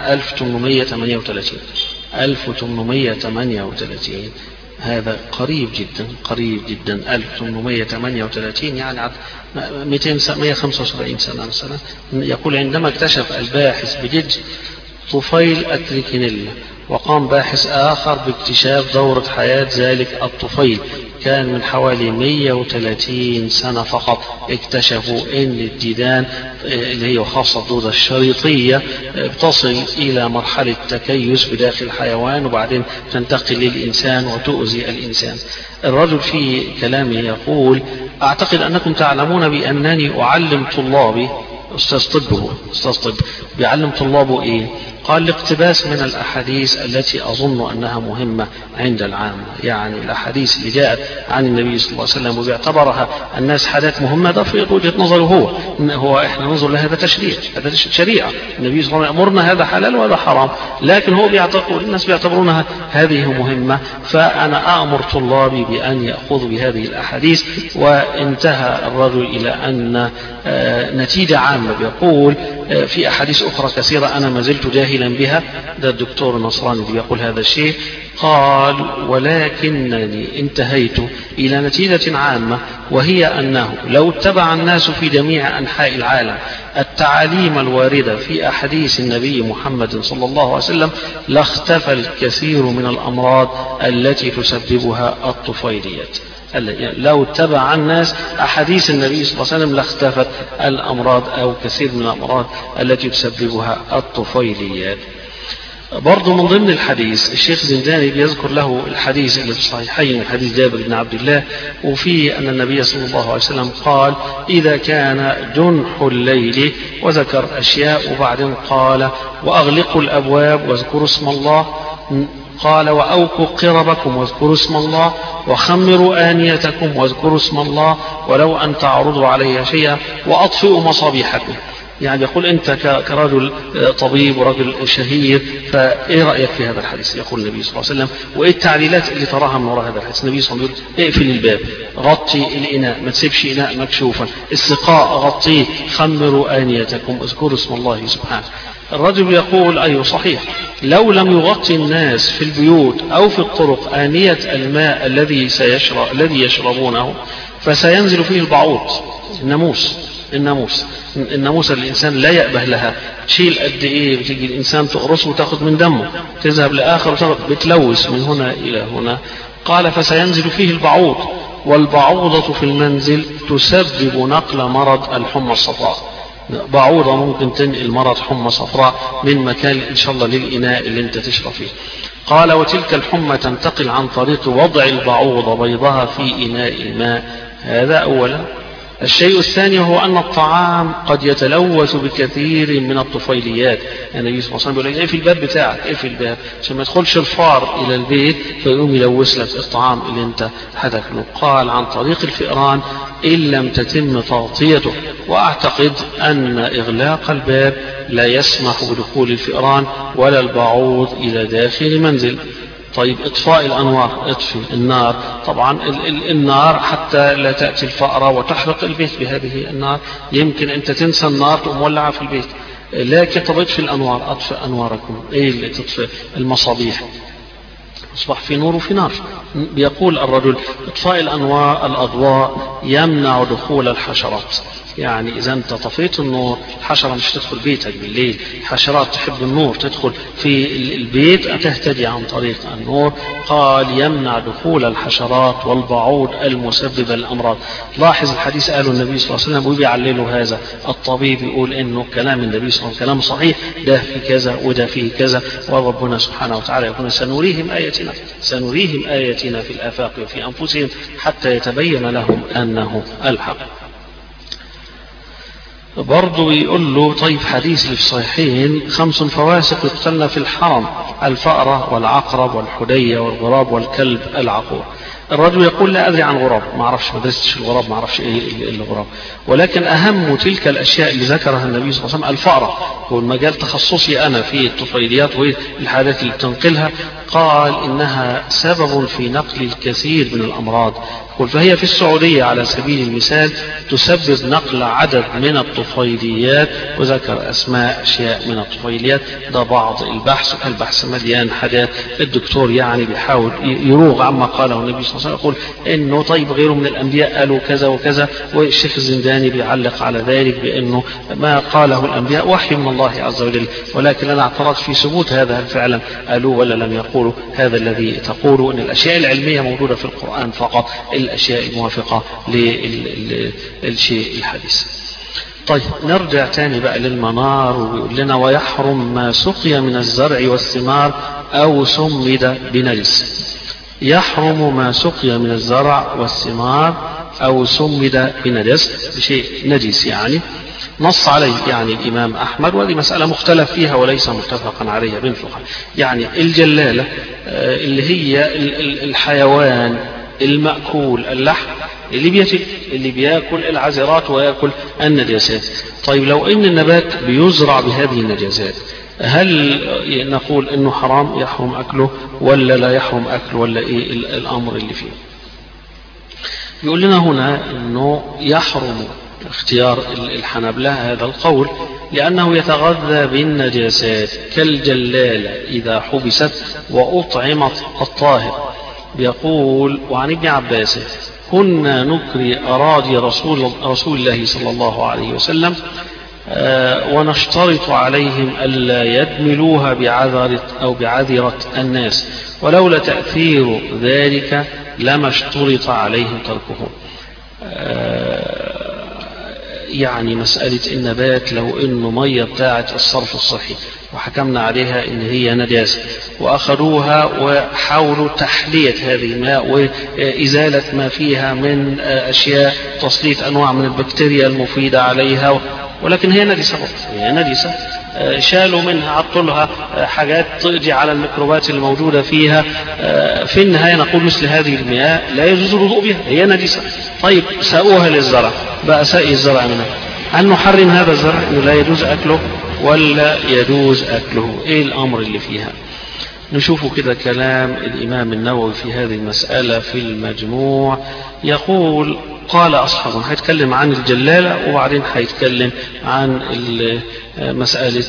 1838. هذا قريب جدا 1838 يعني 175 سنة مثلا. يقول عندما اكتشف الباحث بجد طفيل التريكينيلا، وقام باحث آخر باكتشاف دورة حياة ذلك الطفيل، كان من حوالي 130 سنة فقط اكتشفوا ان الديدان اللي هي خاصة الدودة الشريطية بتصل الى مرحلة تكيس بداخل الحيوان وبعدين تنتقل للإنسان وتؤذي الإنسان. الرجل في كلامه يقول اعتقد انكم تعلمون بانني اعلم طلابي، استاذ طب بيعلم طلابه ايه؟ قال الاقتباس من الأحاديث التي أظن أنها مهمة عند العامة، يعني الأحاديث اللي جاءت عن النبي صلى الله عليه وسلم وبيعتبرها الناس حاجات مهمة، ده في وجهة نظره هو إحنا ننظر لهذا تشريع، هذا شريعة النبي صلى الله عليه وسلم أمرنا هذا حلال وهذا حرام، لكن هو الناس بيعتبرونها هذه مهمة. فأنا أأمر طلابي بأن يأخذوا بهذه الأحاديث. وانتهى الرجل إلى أن نتيجة عامة بيقول في أحاديث أخرى كثيرة أنا ما زلت جاهلا بها، ده الدكتور النصراني بيقول هذا الشيء. قال ولكنني انتهيت إلى نتيجة عامة، وهي أنه لو اتبع الناس في جميع أنحاء العالم التعاليم الواردة في أحاديث النبي محمد صلى الله عليه وسلم لاختفى الكثير من الأمراض التي تسببها الطفيليات. لو اتبع الناس أحاديث النبي صلى الله عليه وسلم لاختفت الأمراض أو كثير من الأمراض التي تسببها الطفيليات. برضو من ضمن الحديث الشيخ زنداني بيذكر له الحديث اللي في الصحيحين من حديث جابر بن عبد الله، وفيه أن النبي صلى الله عليه وسلم قال إذا كان جنح الليل، وذكر أشياء وبعدين قال وأغلقوا الأبواب واذكروا اسم الله، قال وأوكوا قربكم واذكروا اسم الله، وخمروا آنيتكم واذكروا اسم الله، ولو أن تعرضوا عليها شيئا، وأطفئوا مصابيحكم. يعني يقول أنت كرجل طبيب ورجل شهير، فإيه رأيك في هذا الحديث؟ يقول النبي صلى الله عليه وسلم وإيه التعليلات اللي تراها من وراء هذا الحديث؟ النبي صلى الله عليه وسلم يقول اقفل الباب، غطي الإناء، ما تسيبش إناء مكشوفا، السقاء غطيه، خمروا آنيتكم، اذكروا اسم الله سبحانه. الرجل يقول أيوه صحيح، لو لم يغطي الناس في البيوت أو في الطرق آنية الماء الذي يشربونه فسينزل فيه البعوض، الناموس الإنسان لا يأبه لها، تشيل قد إيه، بتيجي الإنسان تقرصه وتأخذ من دمه، تذهب لآخر بتلوث من هنا إلى هنا. قال فسينزل فيه البعوض، والبعوضة في المنزل تسبب نقل مرض الحمى الصفراء. بعوضة ممكن تنقل مرض حمى صفراء من مكان إن شاء الله للإناء اللي أنت تشرب فيه. قال وتلك الحمى تنتقل عن طريق وضع البعوضة بيضها في إناء الماء. هذا أولا. الشيء الثاني هو أن الطعام قد يتلوث بكثير من الطفيليات. النبي صلى الله عليه وسلم يقول في الباب بتاعك، اقفل الباب عشان ما يدخلش الفار إلى البيت فيقوم يلوث لك الطعام اللي أنت هتاكله. قال عن طريق الفئران إن لم تتم تغطيته، وأعتقد أن إغلاق الباب لا يسمح بدخول الفئران ولا البعوض إلى داخل المنزل. طيب إطفاء الأنوار، اطفي النار، طبعا النار حتى لا تأتي الفأرة وتحرق البيت بهذه النار، يمكن أنت تنسى النار تقوم ولعها في البيت، لكن طب اطفي الأنوار، أطفئ أنواركم، إيه اللي تطفئ؟ المصابيح. أصبح في نور وفي نار. بيقول الرجل إطفاء الأضواء يمنع دخول الحشرات. يعني إذا أنت طفيت النور الحشرة مش تدخل بيتك بالليل. حشرات تحب النور تدخل في البيت تهتدي عن طريق النور. قال يمنع دخول الحشرات والبعوض المسببة للأمراض. لاحظ الحديث قاله النبي صلى الله عليه وسلم وبيعلله هذا الطبيب يقول إنه كلام النبي صلى الله عليه وسلم كلام صحيح، ده في كذا وده فيه كذا. وربنا سبحانه وتعالى يقول سنريهم آياتنا في الآفاق وفي أنفسهم حتى يتبين لهم أنه الحق. برضو يقول له طيب حديث اللي في صحيحين 5 فواسق يقتلن في الحرم: الفأرة والعقرب والحدية والغراب والكلب العقور. الرجل يقول لا أدري عن غراب، ما أعرفش، ما درستش الغراب، ما أعرفش إيه الغراب، ولكن أهم تلك الأشياء اللي ذكرها النبي صلى الله عليه وسلم الفأرة، والمجال تخصصي أنا في الطفيليات والحالات اللي بتنقلها. قال إنها سبب في نقل الكثير من الأمراض. فهي في السعودية على سبيل المثال تسبب نقل عدد من الطفيليات، وذكر أسماء أشياء من الطفيليات. ده بعض البحث مليان حاجات. الدكتور يعني بيحاول يروغ عما قاله النبي صلى الله عليه وسلم، يقول إنه طيب غيره من الأنبياء قالوا كذا وكذا، والشيخ الزنداني بيعلق على ذلك بأنه ما قاله الأنبياء وحي من الله عز وجل. ولكن أنا اعترض في ثبوت هذا، هل فعلا قالوا ولا لم يقولوا؟ هذا الذي تقول أن الأشياء العلمية موجودة في القرآن فقط، الأشياء الموافقة للشيء الحديث. طيب نرجع تاني بقى للمنار، ويقول لنا ويحرم ما سقي من الزرع والثمار أو سمد بنجس. يحرم ما سقي من الزرع والثمار أو سمد بنجس، بشيء نجس يعني. نص عليه يعني الإمام أحمد، وهذه مسألة مختلف فيها وليس متفقا عليها بين الفقهاء. يعني الجلالة اللي هي الحيوان المأكول اللحم اللي بياكل العذرات ويأكل النجاسات. طيب لو إن النبات بيزرع بهذه النجاسات، هل نقول إنه حرام يحرم أكله ولا لا يحرم أكله، ولا إيه الأمر اللي فيه؟ يقول لنا هنا إنه يحرم اختيار الحنابلة هذا القول، لأنه يتغذى بالنجاسات كالجلالة إذا حبست وأطعمت الطاهر. بيقول وعن ابن عباس كنا نكري أراضي رسول الله صلى الله عليه وسلم ونشترط عليهم ألا يدملوها بعذرة الناس، ولولا تأثير ذلك لما اشترط عليهم تركه. يعني مسألة النبات لو إنه مية بتاعة الصرف الصحي وحكمنا عليها إن هي نجاسة، وأخذوها وحاولوا تحلية هذه الماء وإزالة ما فيها من أشياء، تسليط أنواع من البكتيريا المفيدة عليها، ولكن هي نجسة، شالوا منها عطلها حاجات تقضي على الميكروبات الموجودة فيها. في النهاية نقول مثل هذه المياه لا يجوز الوضوء بها، هي نجسة. طيب ساقوها للزرع، بقى سقي الزرع منها، هل نحرم هذا الزرع انه لا يجوز أكله ولا يجوز أكله؟ ايه الأمر اللي فيها؟ نشوفوا كده كلام الإمام النووي في هذه المسألة في المجموع. يقول قال أصحابه، هيتكلم عن الجلالة وبعدين هيتكلم عن مسألة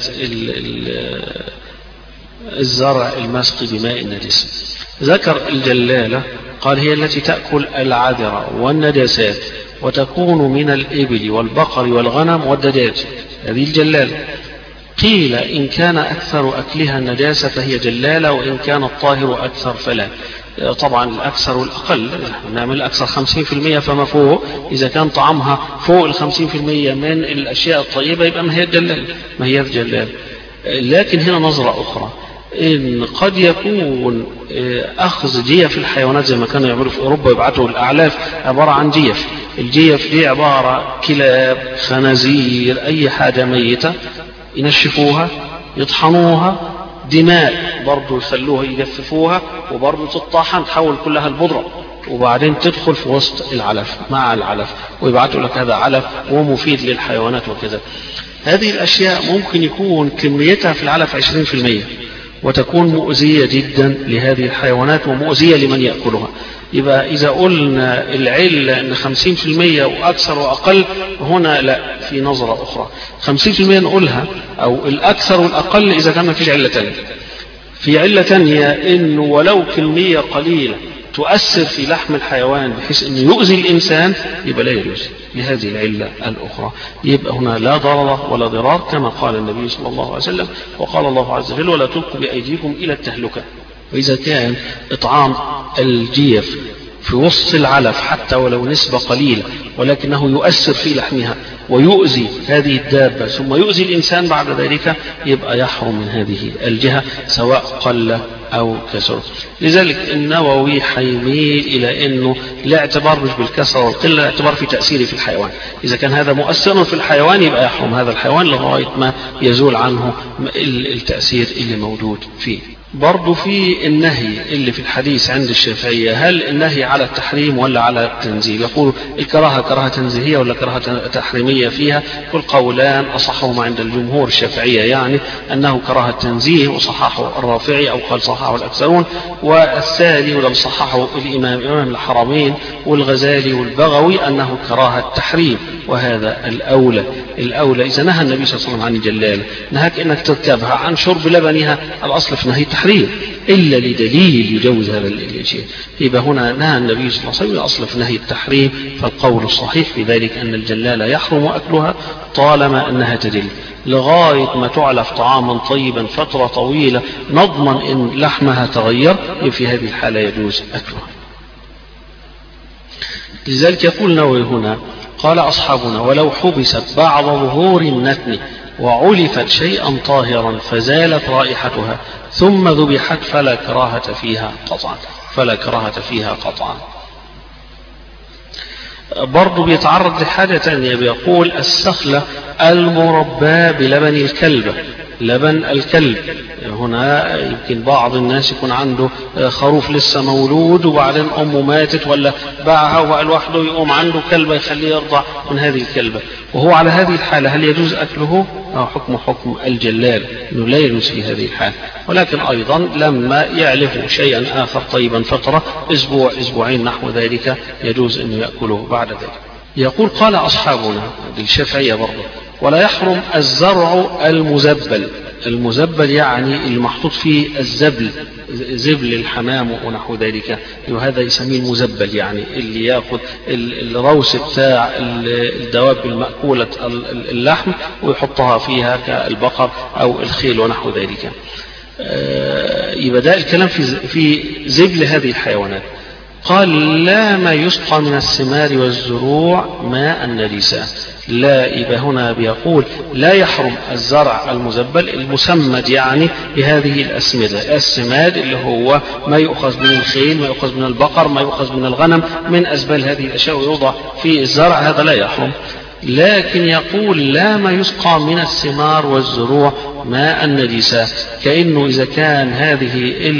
الزرع المسقي بماء النجس. ذكر الجلالة قال هي التي تأكل العذرة والنجاسات وتكون من الإبل والبقر والغنم والدجاج، هذه الجلالة. قيل إن كان أكثر أكلها النجاسة فهي جلالة، وإن كان الطاهر أكثر فلا. طبعا الأكثر والأقل، نعمل أكثر 50% فما فوق، إذا كان طعمها فوق 50% من الأشياء الطيبة يبقى ما هي الجلالة. لكن هنا نظرة أخرى، إن قد يكون أخذ جيف الحيوانات زي ما كانوا يعملوا في أوروبا، يبعثوا الأعلاف عبارة عن جيف. الجيف دي عبارة كلاب، خنازير، أي حاجة ميتة، ينشفوها، يطحنوها، دماء برضو يخلوها يجففوها، وبرضو تطحن تحول كلها البودرة، وبعدين تدخل في وسط العلف مع العلف، ويبعتوا لك هذا علف ومفيد للحيوانات وكذا. هذه الأشياء ممكن يكون كميتها في العلف 20%، وتكون مؤذية جدا لهذه الحيوانات ومؤذية لمن يأكلها. يبقى إذا قلنا العلة أن 50% وأكثر وأقل، هنا لا، في نظرة أخرى 50% نقولها، أو الأكثر والأقل إذا كان ما فيش علة تانية. في علة تانية إنه ولو كمية قليلة تؤثر في لحم الحيوان بحيث أنه يؤذي الإنسان يبقى لا يجوز بهذه العلة الأخرى. يبقى هنا لا ضرر ولا ضرار كما قال النبي صلى الله عليه وسلم، وقال الله عز وجل ولا تلقوا بأيديكم إلى التهلكة. وإذا كان إطعام الجيف في وسط العلف حتى ولو نسبة قليلة ولكنه يؤثر في لحمها ويؤذي هذه الدابة ثم يؤذي الإنسان بعد ذلك يبقى يحرم من هذه الجهة سواء قل أو كثر. لذلك النووي حيميل إلى أنه لا اعتبار مش بالكثرة والقلة، اعتبار في تأثيره في الحيوان. إذا كان هذا مؤثر في الحيوان يبقى يحرم هذا الحيوان لغاية ما يزول عنه التأثير اللي موجود فيه. برضو في النهي اللي في الحديث عند الشافعية، هل النهي على التحريم ولا على التنزيه؟ يقول الكراهة كراهة تنزيهية ولا كراهة تحريمية فيها؟ كل قولان أصحهما عند الجمهور الشافعية، يعني أنه كراهة تنزيه وصححه الرافعي أو قال صححه الأكثرون، والثاني ولم صححه إمام الحرمين والغزالي والبغوي أنه كراهة تحريم، وهذا الأولى. إذا نهى النبي صلى الله عليه وسلم عن الجلالة نهاك أنك تركبها عن شرب لبنها، الأصل في نهي التحريم إلا لدليل يجوز هذا الشيء، يبقى هنا نهى النبي صلى الله عليه وسلم الأصل في نهي التحريم. فالقول الصحيح في ذلك أن الجلالة يحرم أكلها طالما أنها تدل، لغاية ما تعلف طعاما طيبا فترة طويلة نضمن إن لحمها تغير، في هذه الحالة يجوز أكلها. لذلك يقول النووي هنا قال أصحابنا ولو حبست بعض ظهور النتن وعلفت شيئا طاهرا فزالت رائحتها ثم ذبحت فلا كراهة فيها قطعا. برضو بيتعرض لحاجة تانية، بيقول السخلة المربى بلبن الكلب، لبن الكلب. هنا يمكن بعض الناس يكون عنده خروف لسه مولود وبعدين أمه ماتت ولا باعها وبقى لوحده، يقوم عنده كلبة يخليه يرضع من هذه الكلبة، وهو على هذه الحالة هل يجوز أكله؟ حكم الجلال أنه لا يجوز في هذه الحالة. ولكن أيضا لما يعلفوا شيئا آخر طيبا فترة أسبوع أسبوعين نحو ذلك يجوز أن يأكله بعد ذلك. يقول قال أصحابنا للشافعية برضه ولا يحرم الزرع المزبل يعني المحطوط فيه الزبل، زبل الحمام ونحو ذلك، وهذا يسميه المزبل، يعني اللي ياخذ الروس بتاع الدواب المأكولة اللحم ويحطها فيها كالبقر أو الخيل ونحو ذلك. يبقى ده الكلام في زبل هذه الحيوانات. قال لا ما يسقى من الثمار والزروع ماء نجسا، لا. يبقى هنا بيقول لا يحرم الزرع المزبل المسمد يعني بهذه الأسمدة، السماد اللي هو ما يؤخذ من الخيل، ما يؤخذ من البقر، ما يؤخذ من الغنم، من أسبال هذه الأشياء ويوضع في الزرع، هذا لا يحرم. لكن يقول لا ما يسقى من الثمار والزروع ماء نجسا، كأنه إذا كان هذه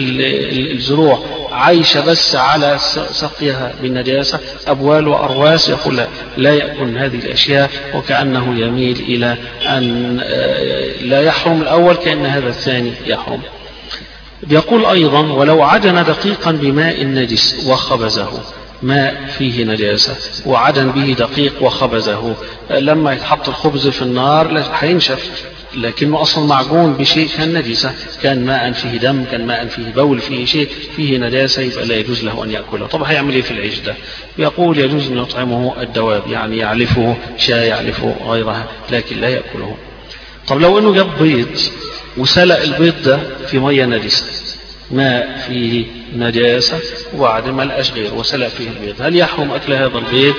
الزروع عايشة بس على سقيها بالنجاسة أبوال وأرواس، يقول لا يأكل هذه الأشياء، وكأنه يميل إلى أن لا يحرم الأول كأن هذا الثاني يحرم. بيقول أيضا ولو عجن دقيقا بماء نجس وخبزه، ماء فيه نجاسة وعدن به دقيق وخبزه، لما يتحط الخبز في النار هينشف، لكنه أصلا معجون بشيء كان نجسة، كان ماء فيه دم، كان ماء فيه بول، فيه شيء فيه نجاسة، يبقى لا يجوز له أن يأكله. طب هيعمل إيه في العيش ده؟ يقول يجوز أن يطعمه الدواب، يعني يعلفه شاة يعلفه غيرها، لكن لا يأكله. طب لو أنه جاب بيض وسلق البيض ده في مية نجسة، ماء فيه نجاسة وبعد ما لقاش غير وسلق فيه البيض، هل يحرم أكل هذا البيض؟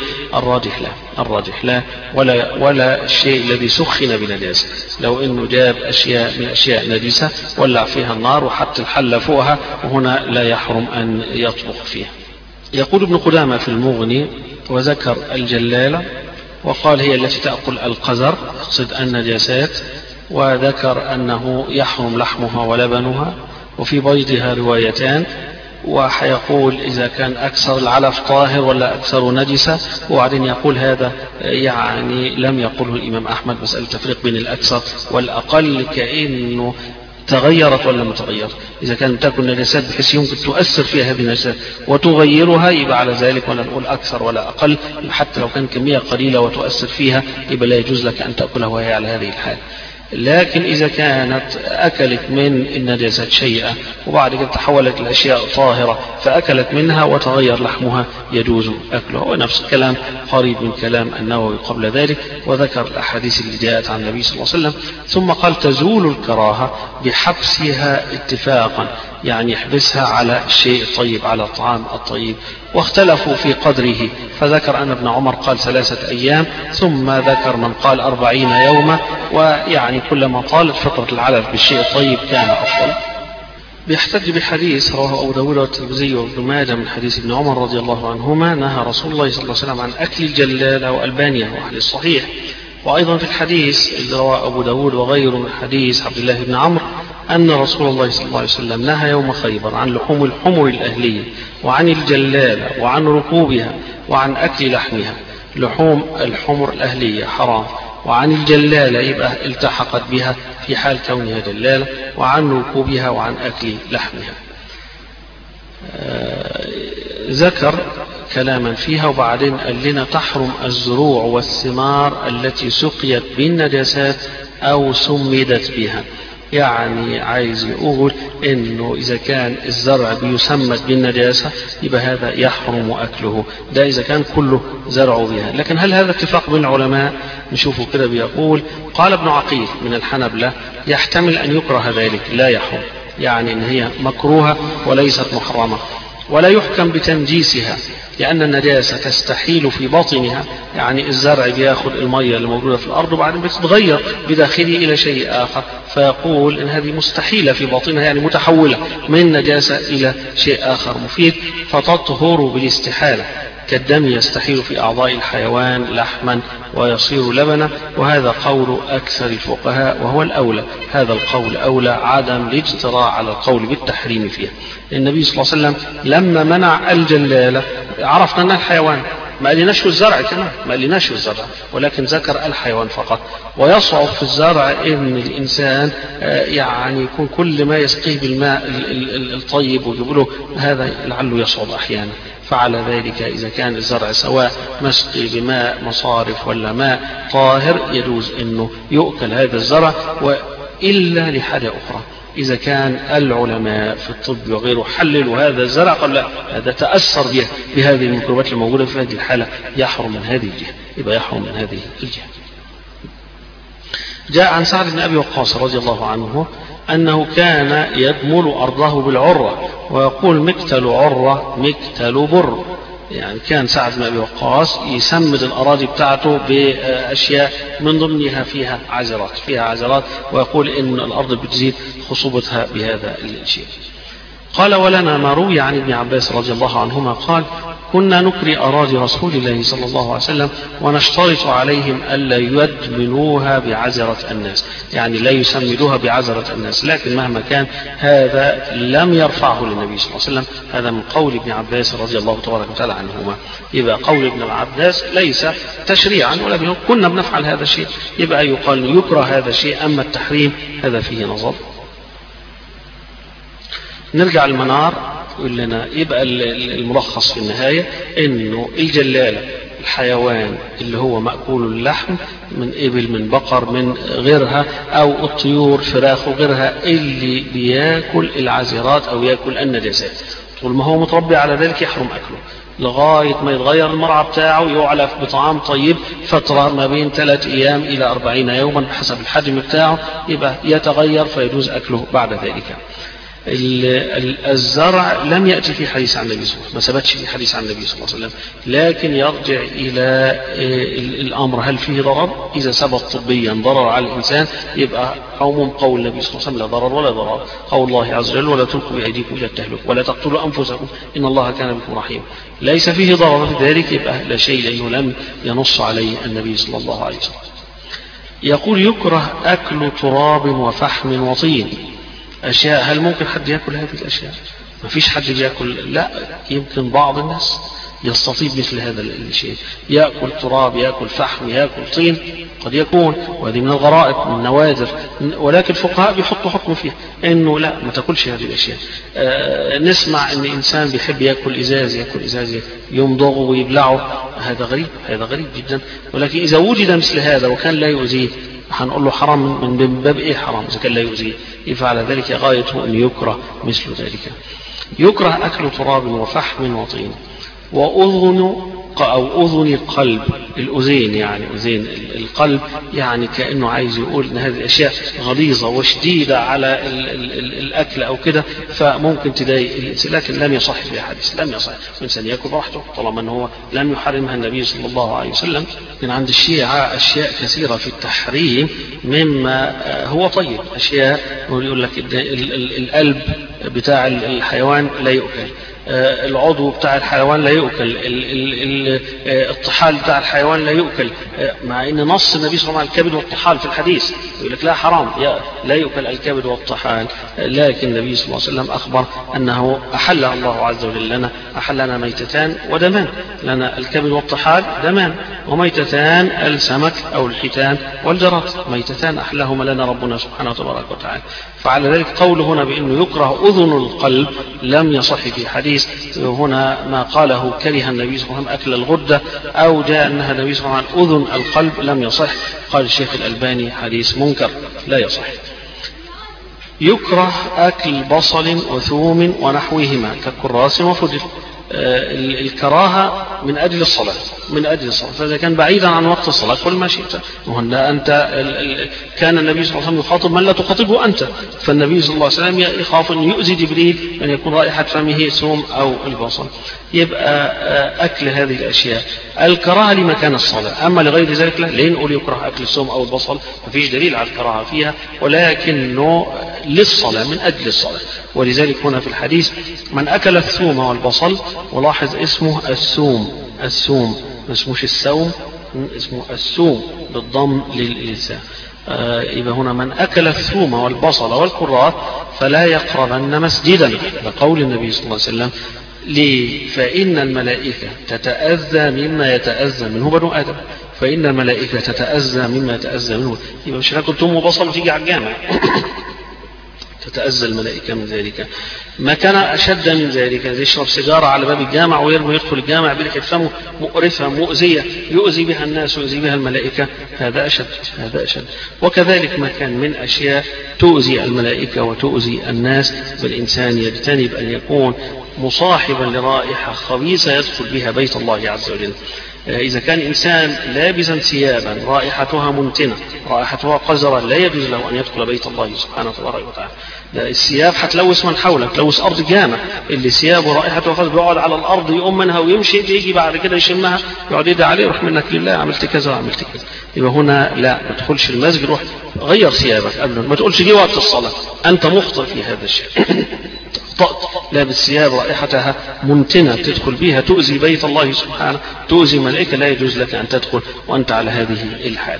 الراجح لا، ولا الشيء الذي سخن بنجاسة. لو إنه جاب أشياء من أشياء نجسة ولع فيها النار وحط الحلة فوقها، وهنا لا يحرم أن يطبخ فيها. يقول ابن قدامة في المغني وذكر الجلالة وقال هي التي تأكل القذر، يقصد النجاسات، وذكر أنه يحرم لحمها ولبنها، وفي بيضها روايتان، وحيقول إذا كان أكثر العلف طاهر ولا أكثر نجسة، وبعدين يقول هذا يعني لم يقله الإمام أحمد، مسألة تفريق بين الأكثر والأقل كأنه تغيرت ولا متغيرة. إذا كانت تكون نجاسات بحيث يمكن تؤثر فيها هذه النجاسات وتغيرها يبقى على ذلك ولا نقول أكثر ولا أقل، حتى لو كان كمية قليلة وتؤثر فيها يبقى لا يجوز لك أن تأكلها وهي على هذه الحال. لكن إذا كانت أكلت من النجاسات شيئا وبعد كده تحولت الأشياء طاهرة فأكلت منها وتغير لحمها يجوز أكله. ونفس الكلام قريب من كلام النووي قبل ذلك، وذكر الأحاديث اللي جاءت عن النبي صلى الله عليه وسلم. ثم قال تزول الكراهة بحبسها اتفاقا، يعني يحبسها على الشيء الطيب، على الطعام الطيب. واختلفوا في قدره، فذكر أن ابن عمر قال 3 أيام، ثم ذكر من قال 40 يوما، ويعني كلما طالت فترة العلف بالشيء الطيب كان أفضل. بيحتج بحديث رواه أبو داود والترمذي وابن ماجه من حديث ابن عمر رضي الله عنهما نهى رسول الله صلى الله عليه وسلم عن أكل الجلالة وألبانها وأهل الصحيح. وأيضا في الحديث اللي رواه أبو داود وغيره من حديث عبد الله بن عمرو أن رسول الله صلى الله عليه وسلم نهى يوم خيبر عن لحوم الحمر الأهلية وعن الجلالة وعن ركوبها وعن أكل لحمها. لحوم الحمر الأهلية حرام، وعن الجلالة يبقى التحقت بها في حال كونها جلالة، وعن ركوبها وعن أكل لحمها. ذكر كلاما فيها وبعدين قال لنا تحرم الزروع والثمار التي سقيت بالنجاسات أو سمدت بها. يعني عايز يقول انه اذا كان الزرع بيسمد بالنجاسة يبقى هذا يحرم اكله، ده اذا كان كله زرعه بها. لكن هل هذا اتفاق بين العلماء؟ نشوفه كده. بيقول قال ابن عقيل من الحنبلة يحتمل ان يكره ذلك لا يحرم، يعني ان هي مكروهة وليست محرمة، ولا يحكم بتنجيسها لأن النجاسة تستحيل في باطنها. يعني الزرع بياخد المية اللي موجودة في الأرض وبعدين بتتغير بداخله إلى شيء آخر، فيقول إن هذه مستحيلة في باطنها، يعني متحولة من نجاسة إلى شيء آخر مفيد، فتطهر بالاستحالة كالدم يستحيل في أعضاء الحيوان لحما ويصير لبنا. وهذا قول أكثر الفقهاء وهو الأولى، هذا القول أولى عدم الاجتراء على القول بالتحريم فيها. النبي صلى الله عليه وسلم لما منع الجلالة عرفنا أنها الحيوان، ما قالناش الزرع كمان، ما قالناش الزرع، ولكن ذكر الحيوان فقط. ويصعب في الزرع ان الانسان يعني يكون كل ما يسقيه بالماء الطيب ويجيب له، هذا لعله يصعب احيانا. فعلى ذلك اذا كان الزرع سواء مسقي بماء مصارف ولا ماء طاهر يجوز انه يؤكل هذا الزرع، والا لحاجه اخرى. إذا كان العلماء في الطب وغيره حللوا هذا الزرع قال لا، هذا تأثر بهذه الميكروبات الموجودة في هذه الحالة، يحرم من هذه الجهة، يبقى يحرم من هذه الجهة. جاء عن سعد بن أبي وقاص رضي الله عنه أنه كان يدمل أرضه بالعرة، ويقول مكتل عرة مكتل بر. يعني كان سعد بن أبي وقاص يسمد الأراضي بتاعته بأشياء من ضمنها فيها عذرات، ويقول إن الأرض بتزيد خصوبتها بهذا الشيء. قال ولنا ما روي عن ابن عباس رضي الله عنهما قال كنا نكري أراضي رسول الله صلى الله عليه وسلم ونشترط عليهم ألا يدمنوها بعذرة الناس، يعني لا يسمدوها بعذرة الناس، لكن مهما كان هذا لم يرفعه للنبي صلى الله عليه وسلم. هذا من قول ابن عباس رضي الله تبارك وتعالى عنهما. يبقى قول ابن عباس ليس تشريعا ولا كنا بنفعل هذا الشيء، يبقى يقال يكره هذا الشيء، أما التحريم هذا فيه نظر. نرجع المنار يقول لنا يبقى الملخص في النهاية انه الجلالة الحيوان اللي هو مأكول اللحم من إبل من بقر من غيرها أو الطيور فراخ وغيرها اللي بياكل العذرات أو ياكل النجاسات، طول ما هو متربي على ذلك يحرم أكله لغاية ما يتغير المرعى بتاعه، يعلف بطعام طيب فترة ما بين 3 أيام إلى 40 يوما بحسب الحجم بتاعه، يبقى يتغير فيجوز أكله بعد ذلك. الزرع لم يأتي في حديث عن النبي صلى الله عليه وسلم، ما ثبتش في حديث عن النبي صلى الله عليه وسلم، لكن يرجع إلى الأمر هل فيه ضرر؟ إذا ثبت طبيا ضرر على الإنسان يبقى عموم قول النبي صلى الله عليه وسلم لا ضرر ولا ضرر، قول الله عز وجل ولا تلقوا بأيديكم إلى التهلكة ولا تقتلوا أنفسكم إن الله كان بكم رحيما، ليس فيه ضرر في ذلك يبقى لا شيء لأنه لم ينص عليه النبي صلى الله عليه وسلم. يقول يكره أكل تراب وفحم وطين. أشياء هل ممكن حد يأكل هذه الأشياء؟ ما فيش حد يأكل، لا يمكن بعض الناس يستطيع مثل هذا الشيء، يأكل تراب يأكل فحم يأكل طين قد يكون، وهذه من الغرائب من النوادر، ولكن الفقهاء بيحطوا حكم فيها انه لا ما تاكلش هذه الاشياء. نسمع ان انسان بيحب يأكل ازاز يمضغه ويبلعه، هذا غريب جدا، ولكن اذا وجد مثل هذا وكان لا يؤذيه هنقول له حرام من باب إيه حرام إذا كان لا يؤذيه؟ فعلى ذلك غايته أن يكره مثل ذلك. يكره أكل تراب وفحم وطين وأذن أو أذن القلب، الأذين يعني أذين القلب، يعني كأنه عايز يقول أن هذه الأشياء غليظة وشديدة على الأكل أو كده فممكن تضايق الإنسان، لكن لم يصح في حديث، لم يصح الإنسان يأكل براحته طالما أنه لم يحرمها النبي صلى الله عليه وسلم. من عند الشيعة أشياء كثيرة في التحريم مما هو طيب، أشياء يقول لك القلب بتاع الحيوان لا يؤكل، العضو بتاع الحيوان لا يؤكل، الطحال بتاع الحيوان لا يؤكل، مع ان نص النبي صلى الله عليه وسلم على الكبد والطحال في الحديث يقول لك لا حرام لا يؤكل الكبد والطحال، لكن النبي صلى الله عليه وسلم اخبر انه احل الله عز وجل لنا، احل لنا ميتتان ودمان، لنا الكبد والطحال دمان، وميتتان السمك او الحيتان والجراد، ميتتان احلهما لنا ربنا سبحانه وتبارك وتعالى. فعلى ذلك قوله هنا بانه يكره اذن القلب لم يصح في حديث. هنا ما قاله كره النبي صلى الله عليه وسلم أكل الغدة، أو جاء أنها النبي صلى الله عليه وسلم أذن القلب لم يصح. قال الشيخ الألباني حديث منكر لا يصح. يكره أكل بصل وثوم ونحوهما كالكراس وفجر. الكراهة من أجل الصلاة، من أجل الصلاة، فإذا كان بعيدا عن وقت الصلاة كل ما شئت. وهنا أنت كان النبي صلى الله عليه وسلم يخاطب من لا تخاطبه أنت، فالنبي صلى الله عليه وسلم يخاف أن يؤذي جبريل أن يكون رائحة فمه ثوم أو البصل. يبقى أكل هذه الأشياء الكراهة لمكان الصلاة، أما لغير ذلك لا. ليه نقول يكره أكل الثوم أو البصل؟ مفيش دليل على الكراهة فيها، ولكنه للصلاة من أجل الصلاة. ولذلك هنا في الحديث من أكل الثوم والبصل، ولاحظ اسمه الثوم، الثوم ما اسموش السوم، اسمه الثوم بالضم للإنسان. يبقى هنا من أكل الثوم والبصل والكراث فلا يقربن مسجدنا، لقول النبي صلى الله عليه وسلم ليه؟ فإن الملائكة تتأذى مما يتأذى منه بنو آدم، فإن الملائكة تتأذى مما يتأذى منه. يبقى مش هناكل ثوم وبصل وتيجي على الجامع تتأذى الملائكة من ذلك. ما كان أشد من ذلك، يشرب سيجارة على باب الجامع ويرمي يدخل الجامع بريحة فمه مقرفة مؤذية يؤذي بها الناس ويؤذي بها الملائكة، هذا أشد، هذا أشد. وكذلك ما كان من أشياء تؤذي الملائكة وتؤذي الناس، بالإنسان يجتنب أن يكون مصاحبا لرائحة خبيثة يدخل بها بيت الله عز وجل. إذا كان إنسان لابسا ثيابا رائحتها منتنة، رائحتها قذرة، لا يجوز له أن يدخل بيت الله سبحانه وتعالى. الثياب هتلوث من حولك، تلوث أرض الجامع. اللي ثيابه رائحته قذرة بيقعد على الأرض يقوم منها ويمشي، يجي بعد كده يشمها يقعد يدعي عليه يروح منك لله عملت كذا وعملت كذا. يبقى هنا لا، ما تدخلش المسجد، روح غير ثيابك قبل ما تقولش جه وقت الصلاة، أنت مخطئ في هذا الشيء. لابس ثياب رائحتها منتنة تدخل بها تؤذي بيت الله سبحانه، تؤذي الملائكة، لا يجوز لك أن تدخل وأنت على هذه الحال.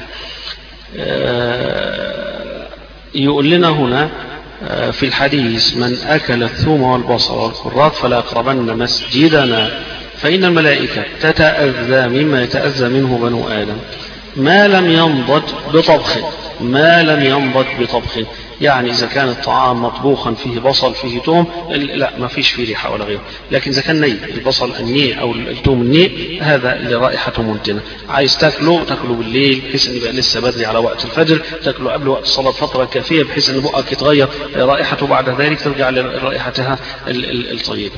يقول لنا هنا في الحديث من أكل الثوم والبصل والكراث فلا يقربن مسجدنا فإن الملائكة تتأذى مما يتأذى منه بنو آدم ما لم ينضج بطبخ، ما لم ينضج بطبخ. يعني إذا كان الطعام مطبوخا فيه بصل فيه توم لا ما فيش فيه ريحة ولا غيره، لكن إذا كان ني، البصل الني أو التوم الني، هذا اللي رائحته منتنة. عايز تاكله بالليل بحيث أن يبقى لسه بدري على وقت الفجر، تاكله قبل وقت الصلاة فترة كافية بحيث أن بقك يتغير رائحته، بعد ذلك ترجع لرائحتها الطيبة.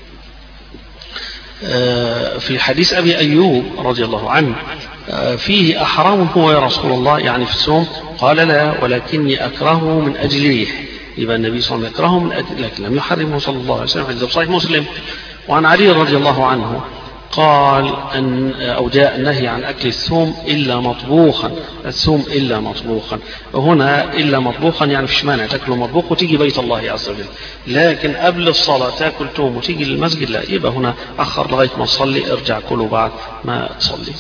في حديث أبي أيوب رضي الله عنه فيه أحرام هو يا رسول الله يعني في الصوم؟ قال لا، ولكني أكرهه من أجل ريح. يبقى النبي صلى الله عليه وسلم يكرهه من أجل، لكن لم يحرمه صلى الله عليه وسلم، حديث صحيح مسلم. وعن علي رضي الله عنه قال أو جاء النهي عن أكل الثوم إلا مطبوخا، الثوم إلا مطبوخا. وهنا إلا مطبوخا يعني فيش مانع تأكله مطبوخ وتيجي بيت الله عز وجل، لكن قبل الصلاة تأكل ثوم وتيجي للمسجد لا، يبقى هنا أخر لغاية ما تصلي، ارجع كله بعد ما تصلي.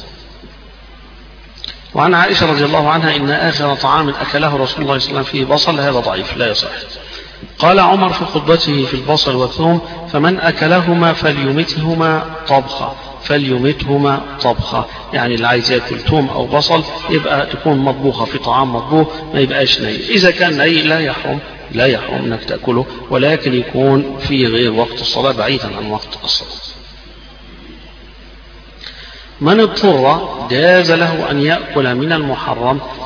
وعن عائشة رضي الله عنها إن آخر طعام أكله رسول الله صلى الله عليه وسلم فيه بصل، هذا ضعيف لا يصح. قال عمر في خطبته في البصل والثوم فمن أكلهما فليمتهما طبخا، فليمتهما طبخا، يعني اللي عايز يأكل ثوم أو بصل يبقى تكون مطبوخة في طعام مطبوخ، ما يبقاش ني. إذا كان ني لا يحرم، لا يحرم أنك تأكله، ولكن يكون في غير وقت الصلاة، بعيدا عن وقت الصلاة. من اضطر جاز له أن يأكل من المحرم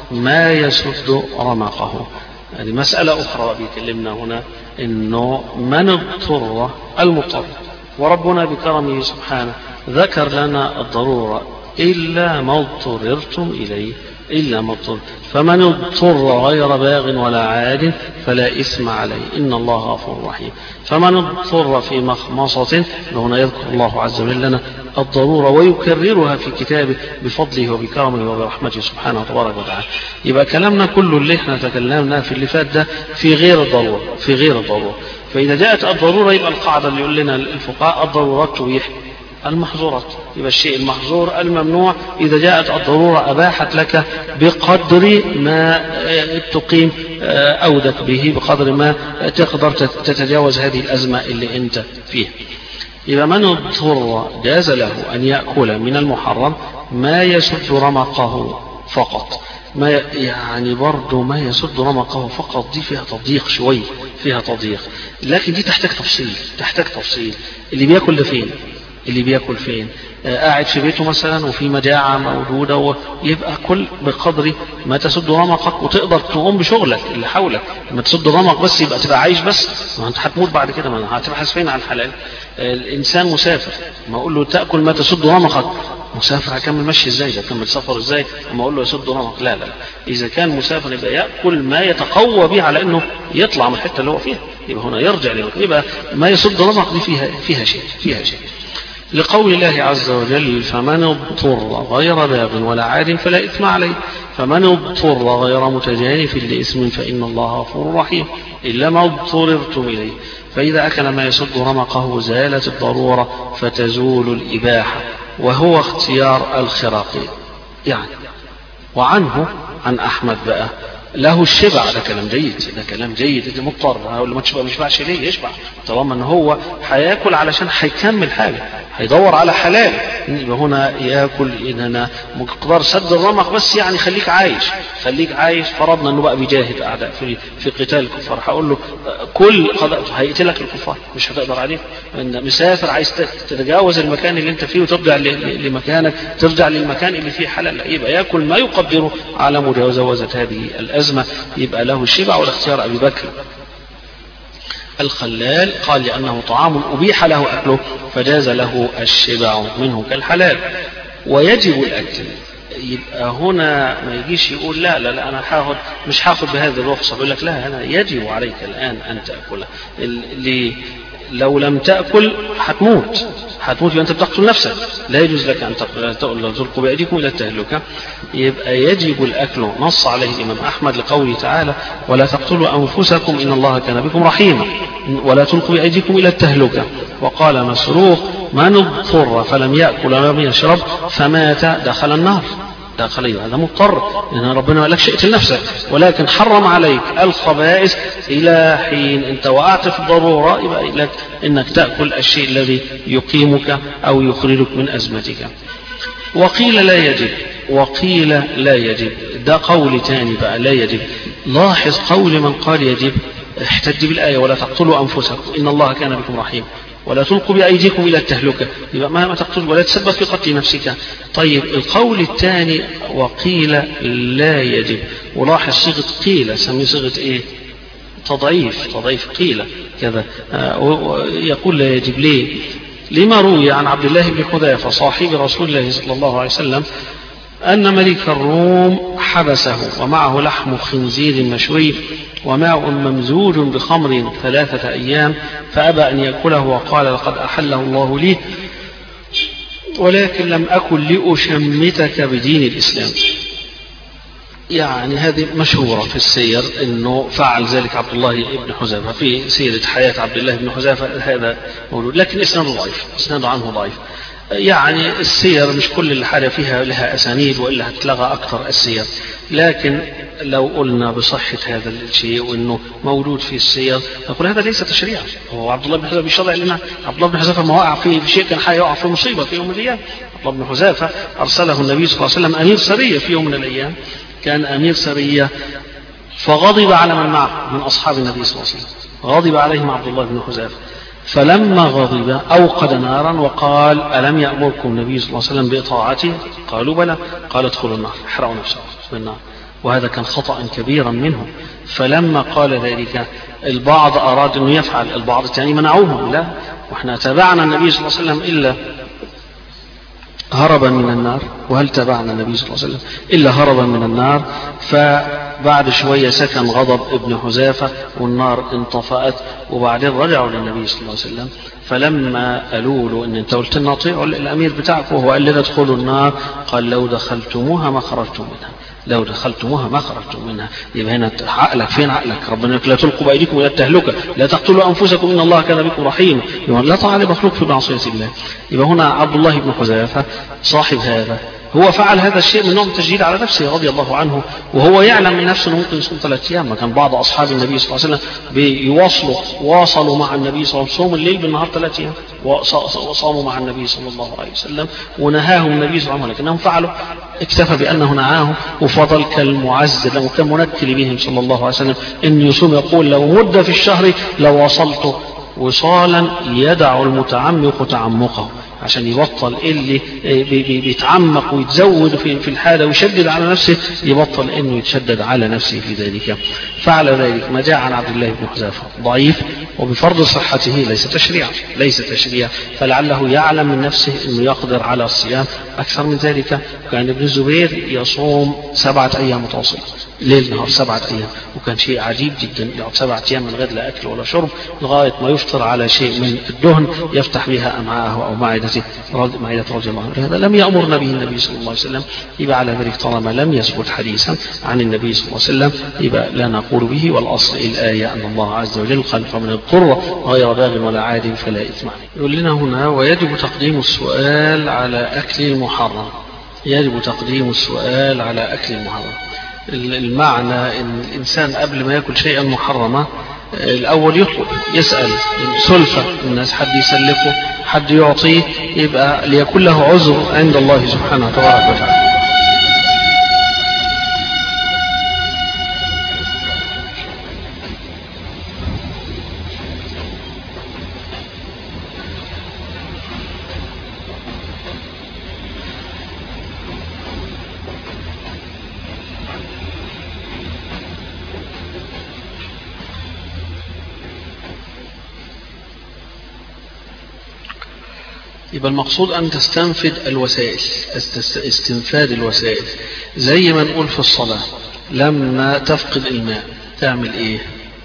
ما يسد رمقه. هذه مسألة أخرى بيكلمنا هنا، إنه من اضطر المضطر، وربنا بكرمه سبحانه ذكر لنا الضرورة إلا ما اضطررتم إليه، إلا ما اضطر، فمن اضطر غير باغ ولا عاد فلا إثم عليه إن الله غفور رحيم. فمن اضطر في مخمصة، هنا يذكر الله عز وجل لنا الضرورة ويكررها في كتابه بفضله وبكرمه وبرحمته سبحانه وتبارك وتعالى. يبقى كلامنا كله اللي احنا تكلمنا في اللي فات ده في غير الضرورة، في غير الضرورة. فإذا جاءت الضرورة يبقى القاعدة اللي يقول لنا الفقهاء الضرورات تبيح المحظورات، يبقى الشيء المحظور الممنوع إذا جاءت الضرورة أباحت لك بقدر ما تقيم أودك به، بقدر ما تقدر تتجاوز هذه الأزمة اللي أنت فيها. يبقى من اضطر جاز له أن يأكل من المحرم ما يسد رمقه فقط. ما يعني برضه ما يسد رمقه فقط دي فيها تضييق شوي، فيها تضييق، لكن دي تحتاج تفصيل، تحتاج تفصيل. اللي بياكل ده فين؟ اللي بياكل فين؟ قاعد في بيته مثلا وفي مجاعة موجودة، يبقى كل بقدر ما تسد رمقك وتقدر تقوم بشغلك اللي حولك. ما تسد رمق بس يبقى تبقى عايش بس، ما انت هتموت بعد كده، ما هتبحث فين عن حلال. الانسان مسافر، ما اقول له تاكل ما تسد رمقك، مسافر هكمل مشي ازاي؟ ده كمل سفر ازاي؟ اما اقول له يسد رمق، لا لا لا. اذا كان مسافر يبقى ياكل ما يتقوى به على انه يطلع من الحته اللي هو فيها، يبقى هنا يرجع للمكان. يبقى ما يسد رمق دي فيها شيء، فيها شيء. لقول الله عز وجل فمن اضطر غير باغ ولا عاد فلا إثم عليه، فمن اضطر غير متجانف لإثم فإن الله غفور رحيم إلا ما اضطررتم إليه. فإذا أكل ما يسد رمقه زالت الضرورة فتزول الإباحة، وهو اختيار الخراقي يعني. وعنه عن أحمد بقى له الشبع، ده كلام جيد، ده كلام جيد. اللي مضطر اللي ما تشبع، مش باعش ليه؟ يشبع طالما ان هو هياكل علشان هيكمل حاجه، هيدور على حلال. يبقى هنا ياكل ان انا مقدار سد الرمق بس، يعني خليك عايش، خليك عايش. فرضنا انه بقى بيجاهد اعداء في قتال الكفار، هقول له كل هيقتلك الكفار، مش هتقدر عليه. ان مسافر عايز تتجاوز المكان اللي انت فيه وترجع لمكانك، ترجع للمكان اللي فيه حلال، يبقى ياكل ما يقدره على مجاوزة هذه الأزمة، يبقى له الشبع. والاختيار أبي بكر الخلال قال لأنه طعام أبيح له أكله فجاز له الشبع منه كالحلال. ويجب الأكل، يبقى هنا ما يجيش يقول لا لا لا أنا مش هاخد بهذه الرخصة، يقول لك لا، أنا يجب عليك الآن أن تأكله. لو لم تأكل هتموت، يبقى أنت بتقتل نفسك، لا يجوز لك أن تلقوا بأيديكم إلى التهلكة. يبقى يجب الأكل، نص عليه الإمام أحمد لقوله تعالى ولا تقتلوا أنفسكم إن الله كان بكم رحيما ولا تلقوا بأيديكم إلى التهلكة. وقال مسروق من اضطر فلم يأكل ولم يشرب فمات دخل النار، هذا مضطر، لأن ربنا ما قالكش اقتل نفسك، ولكن حرم عليك الخبائث إلى حين أنت وقعت في الضرورة، يبقى لك أنك تأكل الشيء الذي يقيمك أو يخرجك من أزمتك. وقيل لا يجب، ده قول تاني بقى لا يجب. لاحظ قول من قال يجب احتج بالآية ولا تقتلوا أنفسكم إن الله كان بكم رحيم ولا تلقوا بأيديكم إلى التهلكة، يبقى ما تقتل ولا تسبب في قتل نفسك. طيب القول الثاني وقيل لا يجب، ولاحظ صيغة قيل، سمي صيغة ايه؟ تضعيف قيل كذا. يقول لا يجب ليه؟ لما روي عن عبد الله بن حذافة صاحب رسول الله صلى الله عليه وسلم أن ملك الروم حبسه ومعه لحم خنزير مشوي وماء ممزوج بخمر 3 أيام، فأبى أن يأكله وقال لقد أحله الله لي ولكن لم أكن لأشمتك بدين الإسلام. يعني هذه مشهورة في السير أنه فعل ذلك عبد الله بن حذافة في سيرة حياة عبد الله بن حذافة، هذا مولود، لكن إسناده ضعيف، إسناده عنه ضعيف. يعني السير مش كل اللي حاجة فيها لها أسانيد وإلا هتلغى أكثر السير، لكن لو قلنا بصحة هذا الشيء وأنه موجود في السير نقول هذا ليس تشريعا. هو عبد الله بن حذافة بيشرع لنا، عبد الله بن حذافة ما وقع في شيء كان حيقع في مصيبة في يوم من الأيام. عبد الله بن حذافة أرسله النبي صلى الله عليه وسلم أمير سرية في يوم من الأيام، كان أمير سرية فغضب على من معه من أصحاب النبي صلى الله عليه وسلم، غضب عليهم عبد الله بن حذافة، فلما غضب أوقد نارا وقال ألم يأمركم النبي صلى الله عليه وسلم بإطاعته؟ قالوا بلى، قال ادخلوا النار، احرقوا نفسكم بالنار. وهذا كان خطأ كبيرا منه. فلما قال ذلك البعض أراد أن يفعل، البعض الثاني منعوه. لا، وإحنا تابعنا النبي صلى الله عليه وسلم إلا هربا من النار، وهل تابعنا النبي صلى الله عليه وسلم إلا هربا من النار؟ فبعد شوية سكن غضب ابن حذافة والنار انطفأت، وبعدين رجعوا للنبي صلى الله عليه وسلم. فلما قالوا له ان انت قلت لنا اطيعوا الامير بتاعك وهو قال لنا ادخلوا النار، قال لو دخلتموها ما خرجتم منها، لو دخلتموها ما خرجتم منها. يبقى هنا عقلك فين؟ عقلك ربنا يقول لا تلقوا بايديكم الى التهلكه، لا تقتلوا انفسكم ان الله كان بكم رحيما. لا طاعه لمخلوق في معصيه الله. يبقى هنا عبد الله بن حذافه صاحب هذا هو فعل هذا الشيء من نوع تجديد على نفسه رضي الله عنه، وهو يعلم من نفسه انه ممكن يصوم 3 أيام. كان بعض اصحاب النبي صلى الله عليه وسلم واصلوا مع النبي صلى الله عليه وسلم صوم الليل بالنهار 3 أيام، وصاموا مع النبي صلى الله عليه وسلم ونهاهم النبي صلى الله عليه وسلم، لكنهم فعلوا، اكتفى بانه نهاهم وفضل كالمعزز وكان منكل بهم صلى الله عليه وسلم ان يصوم. يقول لو مد في الشهر لو وصلت وصالا يدع المتعمق تعمقه، عشان يبطل اللي بيتعمق ويتزود في الحالة ويشدد على نفسه، يبطل انه يتشدد على نفسه في ذلك. فعل ذلك. ما جاء عن عبد الله بن حذافة ضعيف وبفرض صحته ليس تشريعا، فلعله يعلم من نفسه انه يقدر على الصيام اكثر من ذلك. كان ابن الزبير يصوم 7 أيام متواصلة ليل نهار 7 أيام، وكان شيء عجيب جدا، يقعد 7 أيام من غير لا اكل ولا شرب لغايه ما يفطر على شيء من الدهن يفتح بها امعاءه او معدته رضي الله عنه. هذا لم يأمرنا به النبي صلى الله عليه وسلم. يبقى على ذلك طالما لم يثبت حديثا عن النبي صلى الله عليه وسلم يبقى لا نقول به. والاصل الآية ان الله عز وجل قال فمن اضطر غير باغ ولا عاد فلا اثم عليه. يقول لنا هنا ويجب تقديم السؤال على اكل المحرم. يجب تقديم السؤال على اكل المحرم. المعنى ان الانسان قبل ما ياكل شيئا محرما الاول يطلب، يسأل سلفة الناس، حد يسلفه، حد يعطيه، يبقى ليكون له عذر عند الله سبحانه وتبارك وتعالى. يبقى المقصود أن تستنفد الوسائل، استنفاد الوسائل. زي ما نقول في الصلاة لما تفقد الماء تعمل إيه؟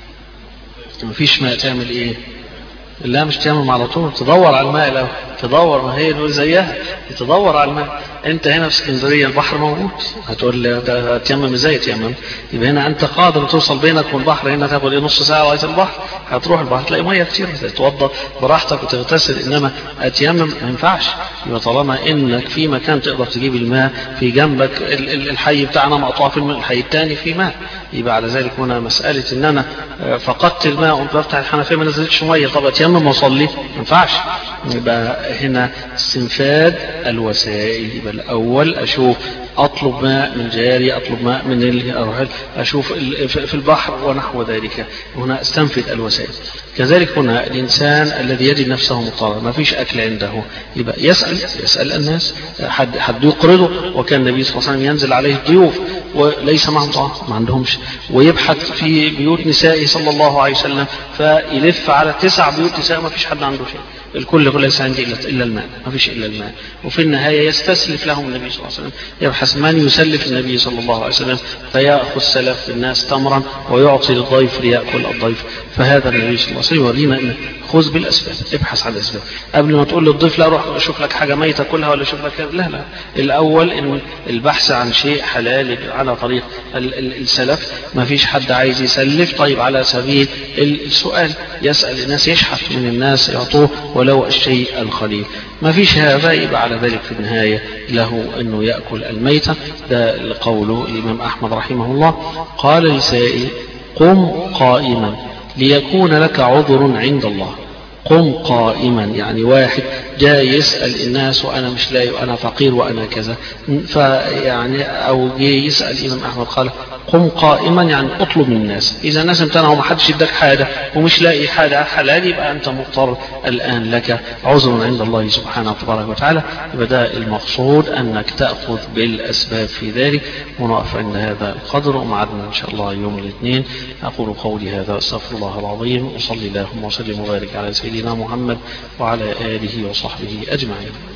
مفيش ماء تعمل إيه؟ لا مش تعمل على طول، تدور على الماء لو تدور، ما هي دول زيها، تدور على الماء. انت هنا في اسكندريه البحر موجود، هتقول لي تيمم ازاي؟ تيمم. يبقى هنا انت قادر توصل بينك والبحر، هنا تاخد نص ساعه لغايه البحر، هتروح البحر تلاقي ميه كتير تتوضا براحتك وتغتسل، انما اتيمم ما ينفعش. يبقى طالما انك في مكان تقدر تجيب الماء، في جنبك الحي بتاعنا مقطوع في الحي الثاني في ماء، يبقى على ذلك هنا مساله ان انا فقدت الماء وانت بفتح الحنفيه ما نزلتش ميه، طب اتيمم واصلي؟ ما ينفعش. يبقى هنا استنفاد الوسائل. يبقى الأول أشوف أطلب ماء من جاري، أطلب ماء من أشوف في البحر ونحو ذلك، هنا استنفد الوسائل. كذلك هنا الإنسان الذي يجد نفسه مضطرا ما فيش أكل عنده، يبقى يسأل الناس، حد يقرضه. وكان النبي صلى الله عليه وسلم ينزل عليه الضيوف وليس معهم طعام، ما عندهمش، ويبحث في بيوت نسائه صلى الله عليه وسلم فيلف على 9 بيوت نساء ما فيش حد عنده شيء، الكل ليس عندي إلا الماء، ما فيش إلا الماء. وفي النهاية يستسلف لهم النبي صلى الله عليه وسلم، يبحث من يسلف النبي صلى الله عليه وسلم فيأخذ سلف الناس تمرا ويعطي للضيف ليأكل الضيف. فهذا النبي صلى الله عليه وسلم يورينا أن خذ بالأسباب، ابحث عن الأسباب قبل ما تقول للضيف لا روح شوف لك حاجة ميتة كلها ولا شوف لك، لا الأول إن البحث عن شيء حلال على طريق السلف. ما فيش حد عايز يسلف، طيب على سبيل السؤال يسأل الناس، يشحث من الناس يعطوه ولو الشيء القليل. ما فيش هذا يبقى على ذلك في النهاية له أنه يأكل الميتة. ده قوله الإمام أحمد رحمه الله. قال لسائل قم قائما ليكون لك عذر عند الله. قم قائما يعني واحد جاء يسأل الناس وأنا مش لاقي وأنا فقير وأنا كذا، فيعني أو جاء يسأل الإمام أحمد قال قم قائما، يعني اطلب من الناس. إذا الناس امتنعوا وما حدش يدك حاجة ومش لاقي حاجة حلال، يبقى أنت مضطر الآن، لك عذر عند الله سبحانه وتبارك وتعالى. يبقى ده المقصود أنك تأخذ بالأسباب في ذلك. ونقف عند هذا القدر، ومعدنا إن شاء الله يوم الاثنين. أقول قولي هذا، أستغفر الله العظيم، وصلي اللهم وسلم وبارك على سيدنا محمد وعلى آله وصحبه أجمعين.